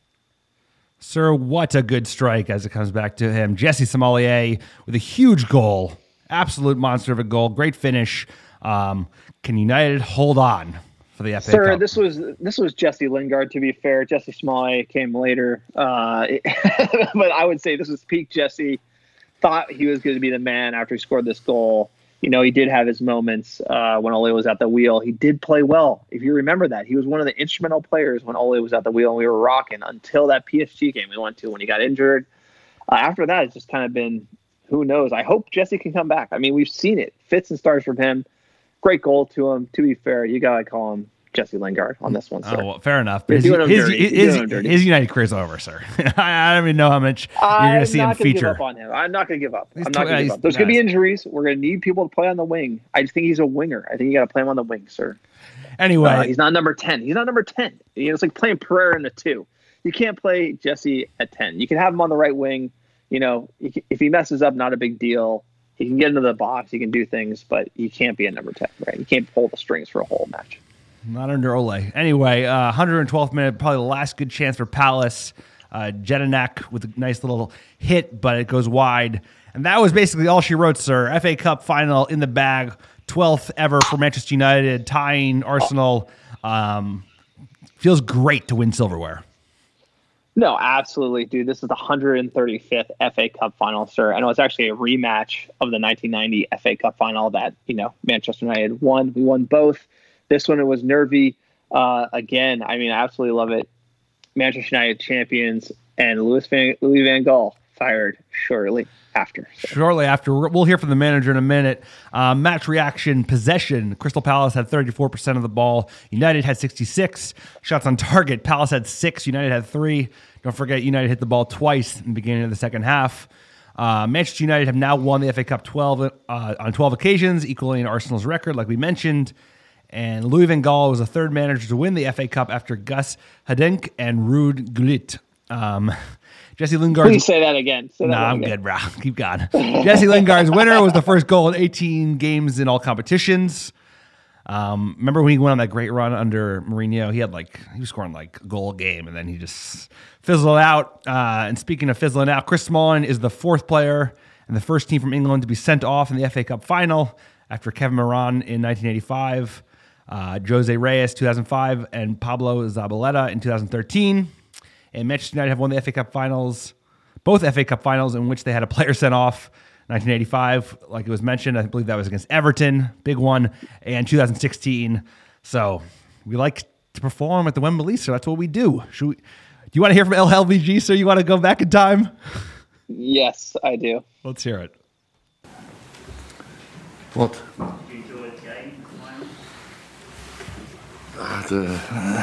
Sir, what a good strike as it comes back to him. Jesse Sommelier with a huge goal. Absolute monster of a goal. Great finish. Um, can United hold on for the F A Sir, Cup. this was this was Jesse Lingard. To be fair, Jesse Smollett came later, uh, but I would say this was peak Jesse. Thought he was going to be the man after he scored this goal. You know, he did have his moments uh, when Ole was at the wheel. He did play well. If you remember that, he was one of the instrumental players when Ole was at the wheel and we were rocking until that P S G game we went to when he got injured. Uh, after that, it's just kind of been, who knows? I hope Jesse can come back. I mean, we've seen it. Fits and starts from him. Great goal to him. To be fair, you got to call him Jesse Lingard on this one, sir. Oh, well, fair enough. You're His, doing him his, dirty. his, You're doing him dirty. his United career's over, sir. I don't even know how much you're going to see him I'm not going to give feature. up on him. I'm not going to give up. He's I'm not tw- going to give he's- up. There's going to be yeah. injuries. We're going to need people to play on the wing. I just think he's a winger. I think you got to play him on the wing, sir. Anyway, Uh, he's not number ten. He's not number ten. You know, it's like playing Pereira in the two. You can't play Jesse at ten. You can have him on the right wing. You know, he can- if he messes up, not a big deal. He can get into the box. He can do things, but he can't be a number ten, right? You can't pull the strings for a whole match. not under Ole. Anyway, uh, one hundred twelfth minute, probably the last good chance for Palace. Uh, Jedinak with a nice little hit, but it goes wide. And that was basically all she wrote, sir. F A Cup final in the bag, twelfth ever for Manchester United, tying Arsenal. Um, feels great to win silverware. No, absolutely, dude. This is the one hundred thirty-fifth F A Cup final, sir. I know it's actually a rematch of the nineteen ninety F A Cup final that, you know, Manchester United won. We won both. This one, it was nervy. Uh, again, I mean, I absolutely love it. Manchester United champions and Louis Van, Louis Van Gaal fired shortly after. So. Shortly after, we'll hear from the manager in a minute. Uh, match reaction, possession. Crystal Palace had thirty-four percent of the ball. United had sixty-six. Shots on target. Palace had six. United had three. Don't forget, United hit the ball twice in the beginning of the second half. Uh, Manchester United have now won the F A Cup twelve uh, on twelve occasions, equaling Arsenal's record, like we mentioned. And Louis Van Gaal was the third manager to win the F A Cup after Gus Hiddink and Ruud Gullit. Um, Jesse Lingard. Please say that again. Say that Nah, I'm again. good, bro. Keep going. Jesse Lingard's winner was the first goal in eighteen games in all competitions. Um, remember when he went on that great run under Mourinho? He had like he was scoring like a goal a game, and then he just fizzled out. Uh, and speaking of fizzling out, Chris Smalling is the fourth player and the first team from England to be sent off in the F A Cup final after Kevin Moran in nineteen eighty-five, uh, Jose Reyes two thousand five, and Pablo Zabaleta in two thousand thirteen. And Manchester United have won the F A Cup finals, both F A Cup finals in which they had a player sent off. nineteen eighty-five, like it was mentioned, I believe that was against Everton, big one, and two thousand sixteen. So we like to perform at the Wembley, so that's what we do. Should we, do you want to hear from L V G, sir? You want to go back in time? Yes, I do. Let's hear it. What? Uh, the,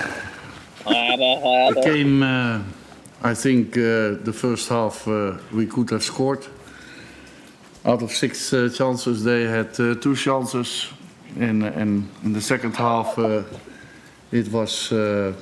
the game, uh, I think uh, the first half uh, we could have scored. Out of six uh, chances, they had uh, two chances. And, and in the second half, uh, it was uh,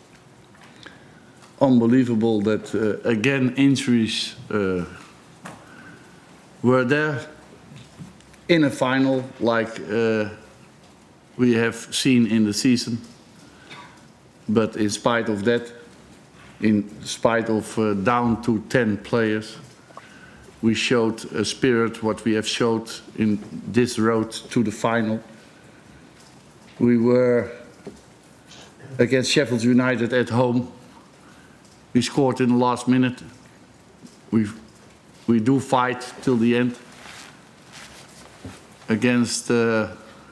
unbelievable that, uh, again, injuries uh, were there in a final like uh, we have seen in the season. But in spite of that, in spite of uh, down to ten players, we showed a spirit, what we have showed in this road to the final. We were against Sheffield United at home. We scored in the last minute. We, we do fight till the end. Against, uh,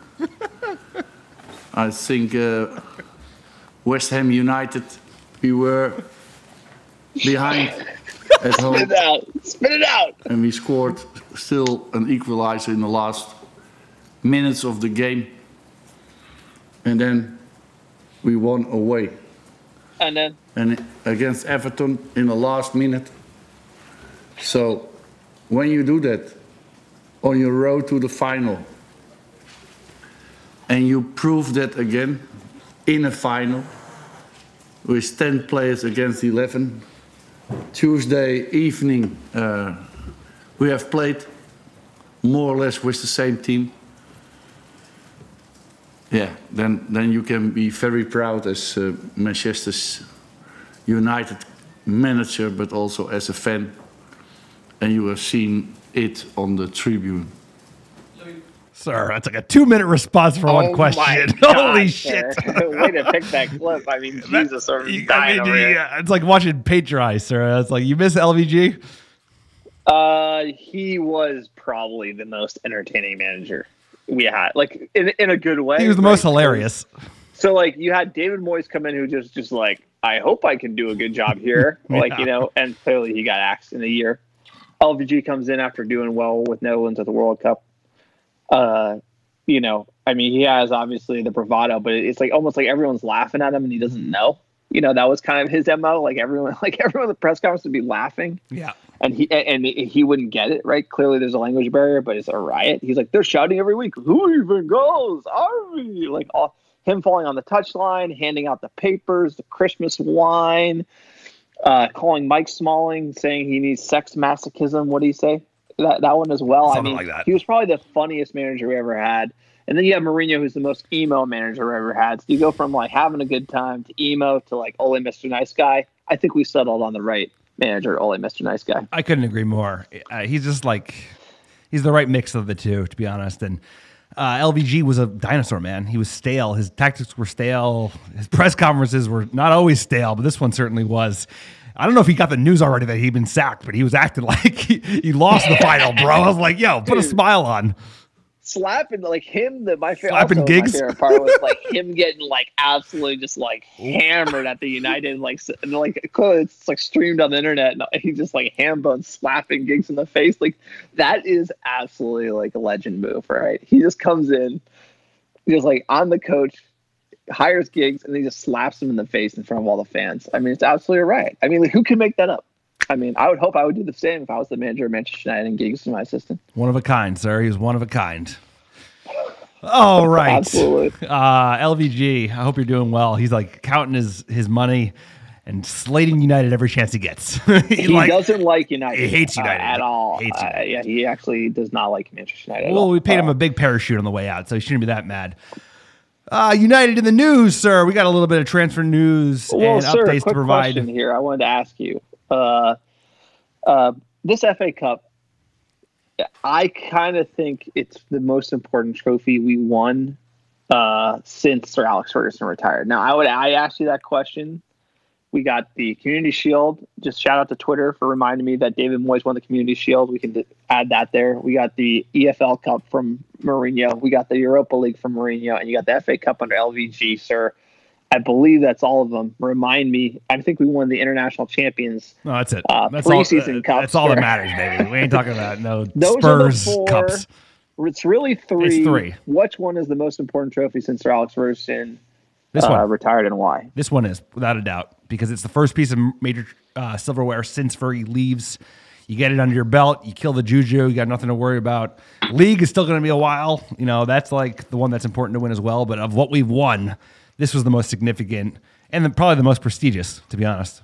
I think, uh, West Ham United, we were behind at home. Spit it out. Spit it out. And we scored still an equalizer in the last minutes of the game. And then we won away. And then? And against Everton in the last minute. So when you do that on your road to the final, and you prove that again in a final with ten players against eleven, Tuesday evening uh, we have played more or less with the same team. Yeah, then then you can be very proud as uh, Manchester United manager, but also as a fan, and you have seen it on the tribune. Sir, that's like a two-minute response for Oh one my question. God, Holy sir. shit. Way to pick that clip. I mean, Jesus, I'm You- dying I mean, over here. yeah, it's like watching paint dry, sir. It's like you miss L V G. Uh, he was probably the most entertaining manager we had, like in in a good way. He was the right? most hilarious. So like you had David Moyes come in who just just like, I hope I can do a good job here. Like, Yeah. you know, and clearly he got axed in a year. L V G comes in after doing well with Netherlands at the World Cup. Uh, you know, I mean, he has obviously the bravado, but it's like almost like everyone's laughing at him and he doesn't know. You know, that was kind of his M O. Like everyone, like everyone at the press conference would be laughing. Yeah. And he and he wouldn't get it, right? Clearly, there's a language barrier, but it's a riot. He's like, they're shouting every week, "Who even goes? Are we?" Like all, him falling on the touchline, handing out the papers, the Christmas wine, uh, calling Mike Smalling, saying he needs sex masochism. What do you say? That that one as well. Something I mean, like that. he was probably the funniest manager we ever had. And then you have Mourinho, who's the most emo manager we ever had. So you go from like having a good time to emo to like Ole Mister Nice Guy. I think we settled on the right manager, Ole Mister Nice Guy. I couldn't agree more. Uh, he's just like, he's the right mix of the two, to be honest. And uh, L V G was a dinosaur, man. He was stale. His tactics were stale. His press conferences were not always stale, but this one certainly was. I don't know if he got the news already that he'd been sacked, but he was acting like he, he lost the final, bro. I was like, yo, put a smile on. Slapping like him, the my favorite Slapping also gigs? my favorite part was like him getting like absolutely just like hammered at the United, like s- and, like clearly it's like streamed on the internet, and he just like ham bone slapping Giggs in the face. Like that is absolutely like a legend move, right? He just comes in, just like I'm the coach, hires Giggs, and he just slaps him in the face in front of all the fans. I mean, it's absolutely right. I mean, like, who can make that up? I mean, I would hope I would do the same if I was the manager of Manchester United and Giggs was my assistant. One of a kind, sir. He was one of a kind. All right. Absolutely. Uh, L V G, I hope you're doing well. He's like counting his, his money and slating United every chance he gets. he He like, doesn't like United. he hates uh, United. at all. Hates Uh, United. yeah, he actually does not like Manchester United. at Well, all. we paid him Uh, a big parachute on the way out, so he shouldn't be that mad. Uh, United in the news, sir. We got a little bit of transfer news Well, and sir, updates quick to provide. question here. I wanted to ask you. Uh, uh, this F A Cup, I kind of think it's the most important trophy we won uh, since Sir Alex Ferguson retired. Now, I would I asked you that question. We got the Community Shield. Just shout out to Twitter for reminding me that David Moyes won the Community Shield. We can d- add that there. We got the E F L Cup from Mourinho. We got the Europa League from Mourinho. And you got the F A Cup under L V G, sir. I believe that's all of them. Remind me. I think we won the International Champions. No, that's it. Uh, that's all, preseason uh, cups, That's all that sir. matters, baby. We ain't talking about no Those Spurs are the four. cups. It's really three. It's three. Which one is the most important trophy since Sir Alex Ferguson This uh, one. retired, and why? This one is, without a doubt, because it's the first piece of major uh, silverware since Fergie leaves. You get it under your belt. You kill the juju. You got nothing to worry about. League is still going to be a while. You know, that's like the one that's important to win as well. But of what we've won, this was the most significant and the, probably the most prestigious, to be honest.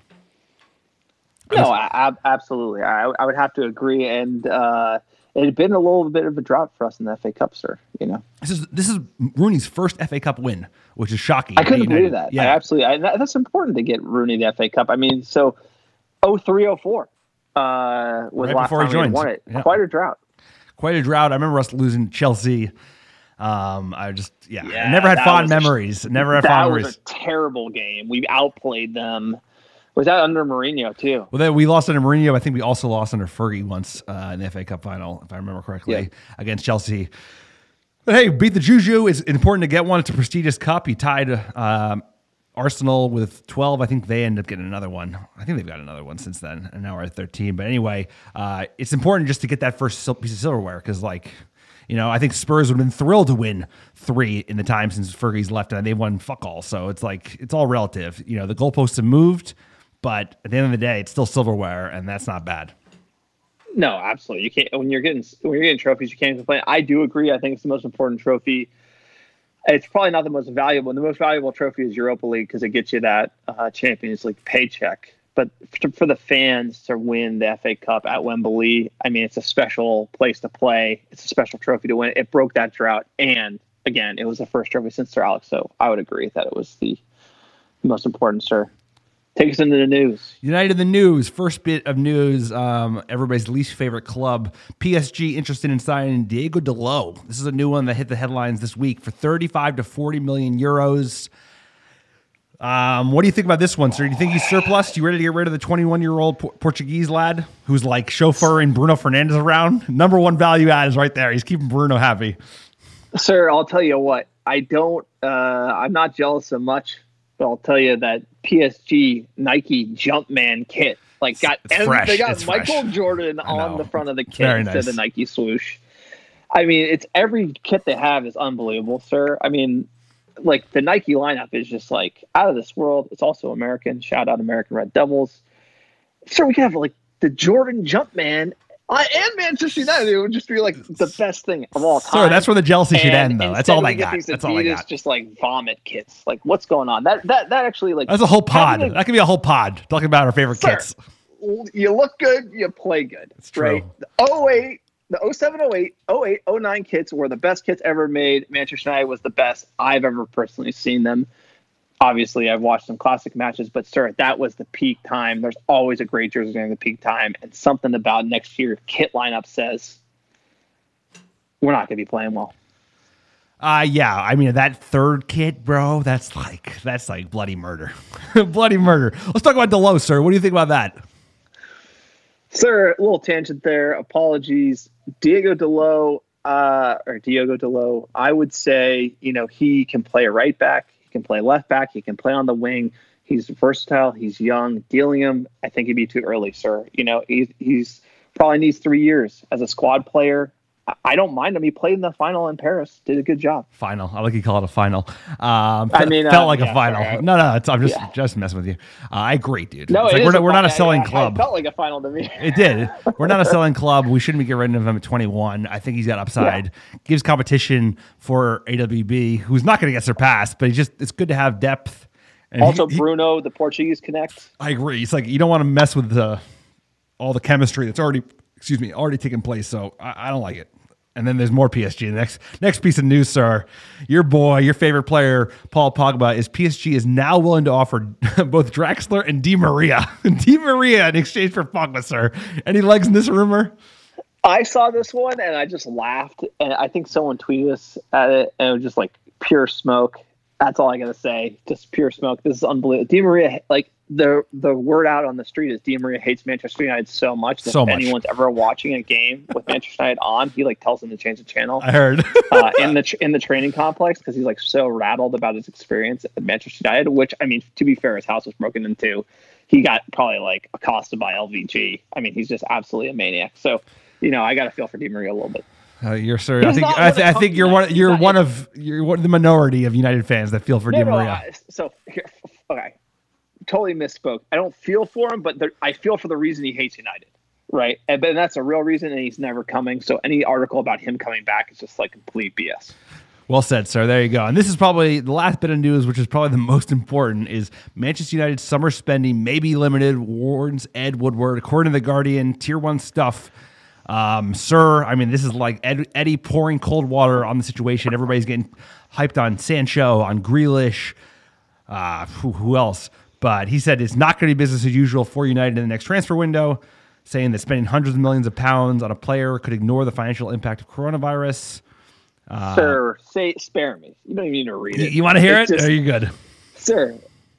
No, I, I, absolutely. I, I would have to agree. And uh, it had been a little bit of a drought for us in the F A Cup, sir. You know, This is this is Rooney's first F A Cup win, which is shocking. I couldn't United. believe that. Yeah, I absolutely. I, that, that's important to get Rooney the F A Cup. I mean, so oh three oh four uh, was Right last before he time we had joined. won it. Yeah. Quite a drought. quite a drought. I remember us losing Chelsea. Um, I just yeah, Yeah, I never had that fond was a- memories. Never had That fond was memories. a terrible game. We outplayed them. Was that under Mourinho too? Well, then we lost under Mourinho. I think we also lost under Fergie once uh, in the F A Cup final, if I remember correctly, Yeah. against Chelsea. But hey, beat the Juju. It's important to get one. It's a prestigious cup. He tied um, Arsenal with twelve. I think they ended up getting another one. I think they've got another one since then, and now we're at thirteen. But anyway, uh, it's important just to get that first sil- piece of silverware because, like, you know, I think Spurs would have been thrilled to win three in the time since Fergie's left, and they've won fuck all. So it's like it's all relative. You know, the goalposts have moved. But at the end of the day, it's still silverware, and that's not bad. No, absolutely. You can't when you're getting when you're getting trophies, you can't complain. I do agree. I think it's the most important trophy. It's probably not the most valuable. The most valuable trophy is Europa League because it gets you that uh, Champions League paycheck. But for, for the fans to win the F A Cup at Wembley, I mean, it's a special place to play. It's a special trophy to win. It broke that drought, and again, it was the first trophy since Sir Alex. So I would agree that it was the most important, sir. Take us into the news. United in the news. First bit of news. Um, everybody's least favorite club. P S G interested in signing Diego Dalot. This is a new one that hit the headlines this week for thirty-five to forty million euros. Um, what do you think about this one, sir? Do you think he's surplus? You ready to get rid of the twenty-one-year-old Por- Portuguese lad who's like chauffeuring Bruno Fernandes around? Number one value add is right there. He's keeping Bruno happy. Sir, I'll tell you what. I don't. Uh, I'm not jealous so much. But I'll tell you that P S G Nike Jumpman kit, like got It's fresh. they got It's Michael fresh. Jordan on the front of the kit Very instead nice. of the Nike swoosh. I mean, it's every kit they have is unbelievable, sir. I mean, like the Nike lineup is just like out of this world. It's also American. Shout out American Red Devils. Sir, we could have like the Jordan Jumpman uh, and Manchester United. It would just be like the best thing of all time. Sir, that's where the jealousy should And end, though. That's instead all we they get got. these That's all I Adidas got. Just like vomit kits. Like, what's going on? That that that actually like That's a whole pod. having a- That could be a whole pod talking about our favorite Sir, kits. You look good, you play good. It's true. Right? The oh eight, the oh seven, oh eight, oh eight, oh nine kits were the best kits ever made. Manchester United was the best I've ever personally seen them. Obviously, I've watched some classic matches, but sir, that was the peak time. There's always a great jersey during the peak time, and something about next year kit lineup says we're not going to be playing well. Uh, yeah, I mean, that third kit, bro, that's like that's like bloody murder. Bloody murder. Let's talk about Dalot, sir. What do you think about that? Sir, a little tangent there. Apologies. Diego Dalot, uh, or Diego Dalot, I would say, you know, he can play a right back. He can play left back. He can play on the wing. He's versatile. He's young. Dealing him, I think he'd be too early, sir. You know, he's, he's probably needs three years as a squad player. I- I don't mind him. He played in the final in Paris. Did a good job. Final. I like you call it a final. Um, I mean, felt uh, like a yeah, final. sorry. No, no, it's, I'm just Yeah. just messing with you. Uh, I agree, dude. No, It's it like is we're, not, a we're not a final. selling I- I- club. It felt like a final to me. It did. We're not a selling club. We shouldn't be getting rid of him at twenty-one. I think he's got upside. Gives competition for A W B, who's not going to get surpassed, but he's just it's good to have depth. And Also, he- he- Bruno, the Portuguese connect. I agree. It's like you don't want to mess with the all the chemistry that's already excuse me already taken place. So I, I don't like it. And then there's more P S G. The next next piece of news, sir. Your boy, your favorite player, Paul Pogba, is P S G is now willing to offer both Draxler and Di Maria. Di Maria in exchange for Pogba, sir. Any legs in this rumor? I saw this one and I just laughed. And I think someone tweeted us at it and it was just like pure smoke. That's all I got to say. Just pure smoke. This is unbelievable. Di Maria, like the the word out on the street is Di Maria hates Manchester United so much that So if much. anyone's ever watching a game with Manchester United on, he like tells them to change the channel I heard. uh, in the tr- in the training complex because he's like so rattled about his experience at Manchester United. Which I mean, to be fair, his house was broken into. He got probably like accosted by L V G. I mean, he's just absolutely a maniac. So, you know, I got to feel for Di Maria a little bit. Uh, you're sir. I He's think not I, one th- of I the think you're company one. guys. You're He's not- one of you're one of the minority of United fans that feel for Di No, no, Maria. I- so here, okay, totally misspoke. I don't feel for him, but there, I feel for the reason he hates United, right? And, but that's a real reason, and he's never coming. So any article about him coming back is just like complete B S. Well said, sir. There you go. And this is probably the last bit of news, which is probably the most important, is Manchester United's summer spending may be limited, warns Ed Woodward. According to The Guardian, tier one stuff. Um, sir, I mean, this is like Ed, Eddie pouring cold water on the situation. Everybody's getting hyped on Sancho, on Grealish, uh, who, who else? But he said it's not going to be business as usual for United in the next transfer window, saying that spending hundreds of millions of pounds on a player could ignore the financial impact of coronavirus. Uh, Sir, say spare me. You don't even need to read You, it. you want to hear It's it? just- Are you good? Sir,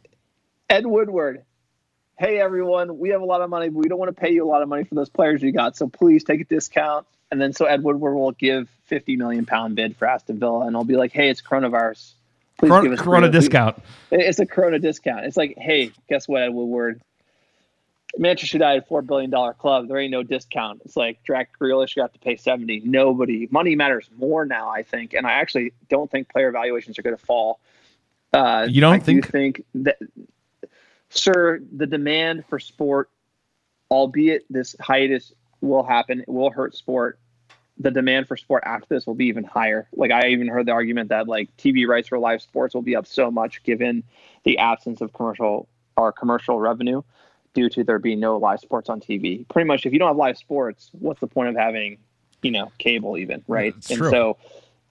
Ed Woodward. Hey everyone, we have a lot of money, but we don't want to pay you a lot of money for those players you got. So please take a discount. And then so Ed Woodward will give fifty million pound bid for Aston Villa, and I'll be like, hey, it's coronavirus. Please Corona, give us corona please- discount. It's a Corona discount. It's like, hey, guess what, Ed Woodward? Manchester United, four billion dollar club. There ain't no discount. It's like Jack Grealish got to pay seventy. Nobody. Money matters more now, I think. And I actually don't think player evaluations are going to fall. Uh, You don't I think? do think that, sir, the demand for sport, albeit this hiatus will happen, it will hurt sport. The demand for sport after this will be even higher. Like I even heard the argument that like T V rights for live sports will be up so much given the absence of commercial or commercial revenue due to there being no live sports on T V. Pretty much, if you don't have live sports, what's the point of having, you know, cable even, right? It's and true. so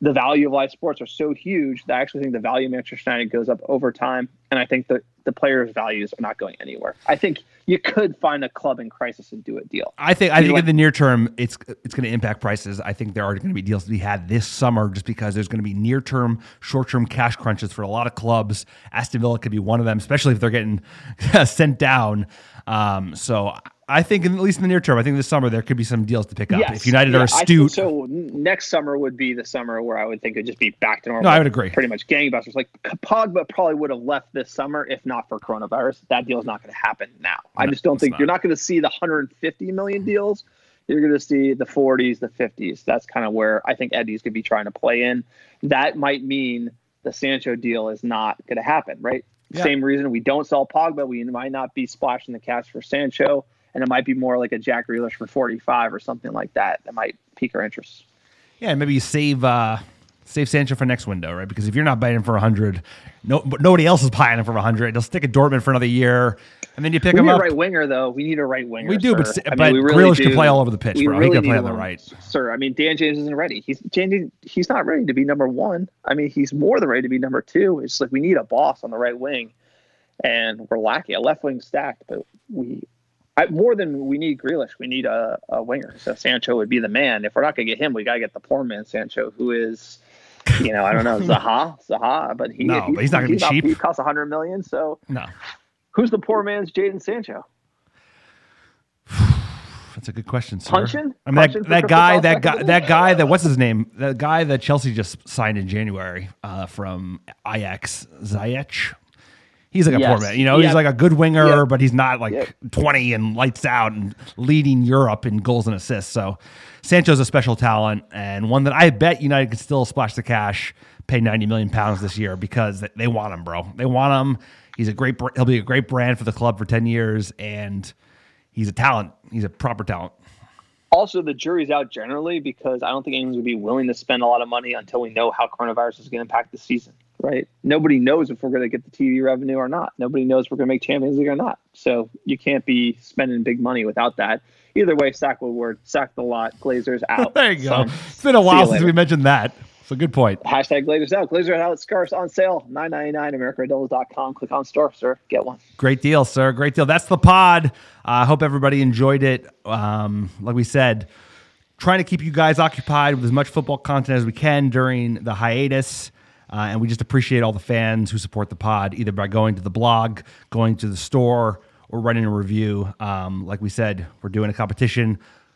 the value of live sports are so huge that I actually think the value of Manchester United goes up over time. And I think that the players' values are not going anywhere. I think you could find a club in crisis and do a deal. I think I think like, in the near term, it's it's going to impact prices. I think there are going to be deals to be had this summer just because there's going to be near term, short term cash crunches for a lot of clubs. Aston Villa could be one of them, especially if they're getting sent down. Um, so I think, in, at least in the near term, I think this summer there could be some deals to pick up. Yes, if United yeah, are astute. So next summer would be the summer where I would think it would just be back to normal. No, I would agree. Pretty much gangbusters. Like Pogba probably would have left this summer if not for coronavirus. That deal is not going to happen now. I No, just don't it's think not. you're not going to see the one hundred fifty million deals. You're going to see the forties, the fifties. That's kind of where I think Eddie's going to be trying to play in. That might mean the Sancho deal is not going to happen, right? Yeah. Same reason we don't sell Pogba. We might not be splashing the cash for Sancho. And it might be more like a Jack Grealish for forty-five or something like that. That might pique our interest. Yeah, maybe you save uh, save Sancho for next window, right? Because if you're not buying him for one hundred, no, but nobody else is buying him for one hundred. They'll stick at Dortmund for another year, and then you pick We him need up. a right winger, though. We need a right winger. We do, sir. but I mean, but we really Grealish do. can play all over the pitch, We bro. really he can play need on the one, right. sir. I mean, Dan James isn't ready. He's Dan, he's not ready to be number one. I mean, he's more than ready to be number two. It's like we need a boss on the right wing, and we're lacking a left wing stacked, but we. I, more than we need Grealish, we need a, a winger. So Sancho would be the man. If we're not going to get him, we got to get the poor man Sancho, who is, you know, I don't know, Zaha, Zaha, but he, No, he- but he's not gonna be cheap. He costs a hundred million. So No, who's the poor man's Jadon Sancho? that's a good question, sir. Punching? I mean, that, Punching for that Crystal guy, Palace that back guy, in the that day? guy, that what's his name? That guy that Chelsea just signed in January uh, from Ajax, Ziyech. He's like a Yes. poor man. You know, Yeah. he's like a good winger, Yeah. but he's not like Yeah. twenty and lights out and leading Europe in goals and assists. So Sancho's a special talent and one that I bet United could still splash the cash, pay ninety million pounds this year because they want him, bro. They want him. He's a great, br- he'll be a great brand for the club for ten years and he's a talent. He's a proper talent. Also, the jury's out generally because I don't think anyone's going to be willing to spend a lot of money until we know how coronavirus is going to impact the season, right? Nobody knows if we're going to get the T V revenue or not. Nobody knows if we're going to make Champions League or not. So you can't be spending big money without that. Either way, sack Woodward, sack the lot, Glazers out. There you go. Son. It's been a See you while since later. we mentioned that. So good point. Hashtag Glazers out. Glazers out. Scarves on sale. nine ninety-nine. America Doubles dot com. Click on store, sir. Get one. Great deal, sir. Great deal. That's the pod. I uh, hope everybody enjoyed it. Um, like we said, trying to keep you guys occupied with as much football content as we can during the hiatus. Uh, and we just appreciate all the fans who support the pod, either by going to the blog, going to the store, or writing a review. Um, like we said, we're doing a competition,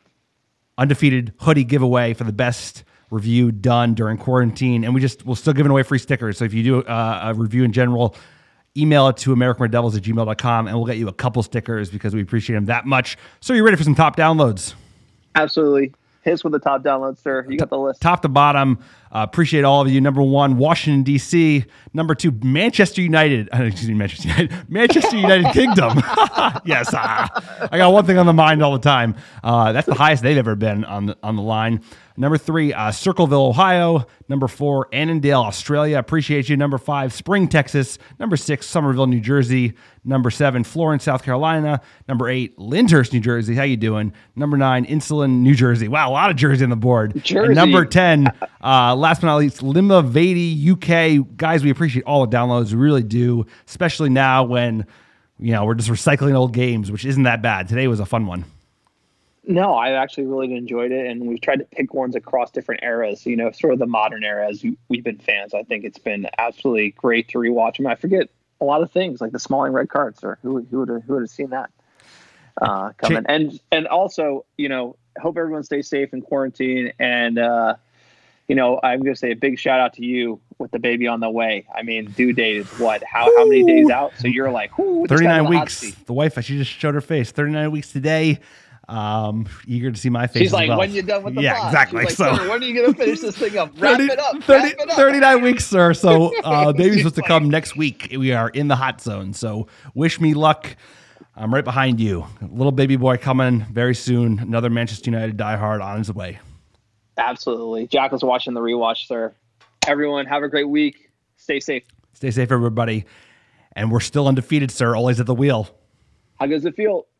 undefeated hoodie giveaway for the best review done during quarantine. And we just, we're still giving away free stickers. So if you do uh, a review in general, email it to American Red Devils at gmail dot com and we'll get you a couple stickers because we appreciate them that much. So you're ready for some top downloads? Absolutely. Hits with the top download, sir. You got the list. Top to bottom. Uh, appreciate all of you. Number one, Washington, D C. Number two, Manchester United. Uh, excuse me, Manchester United. Manchester United Kingdom. Yes. Uh, I got one thing on the mind all the time. Uh, that's the highest they've ever been on the, on the line. Number three, uh, Circleville, Ohio. Number four, Annandale, Australia. Appreciate you. Number five, Spring, Texas. Number six, Somerville, New Jersey. Number seven, Florence, South Carolina. Number eight, Lyndhurst, New Jersey. How you doing? Number nine, Insulan, New Jersey. Wow, a lot of Jersey on the board. Jersey. And number ten, uh, last but not least, Limavady, U K. Guys, we appreciate all the downloads. We really do, especially now when, you know, we're just recycling old games, which isn't that bad. Today was a fun one. No, I actually really enjoyed it, and we've tried to pick ones across different eras. You know, sort of the modern era as we've been fans. I think it's been absolutely great to rewatch them. I forget a lot of things like the Smalling red cards, or who who would have, who would have seen that uh, coming? And and also, you know, hope everyone stays safe in quarantine. And uh, you know, I'm going to say a big shout out to you with the baby on the way. I mean, due date is what? How how many days out? So you're like, whoo, this guy's thirty-nine on the hot weeks. seat. The wife, she just showed her face. thirty-nine weeks today. Um, eager to see my face. She's as like, well. when you done with the yeah, pod? exactly. She's like, so "Sir, when are you going to finish this thing up? Wrap thirty, it up. thirty, wrap it up. thirty-nine weeks, sir. So uh, baby's supposed to come next week. We are in the hot zone. So wish me luck. I'm right behind you. Little baby boy coming very soon. Another Manchester United diehard on his way. Absolutely. Jack was watching the rewatch, sir. Everyone, have a great week. Stay safe. Stay safe, everybody. And we're still undefeated, sir. Always at the wheel. How good does it feel?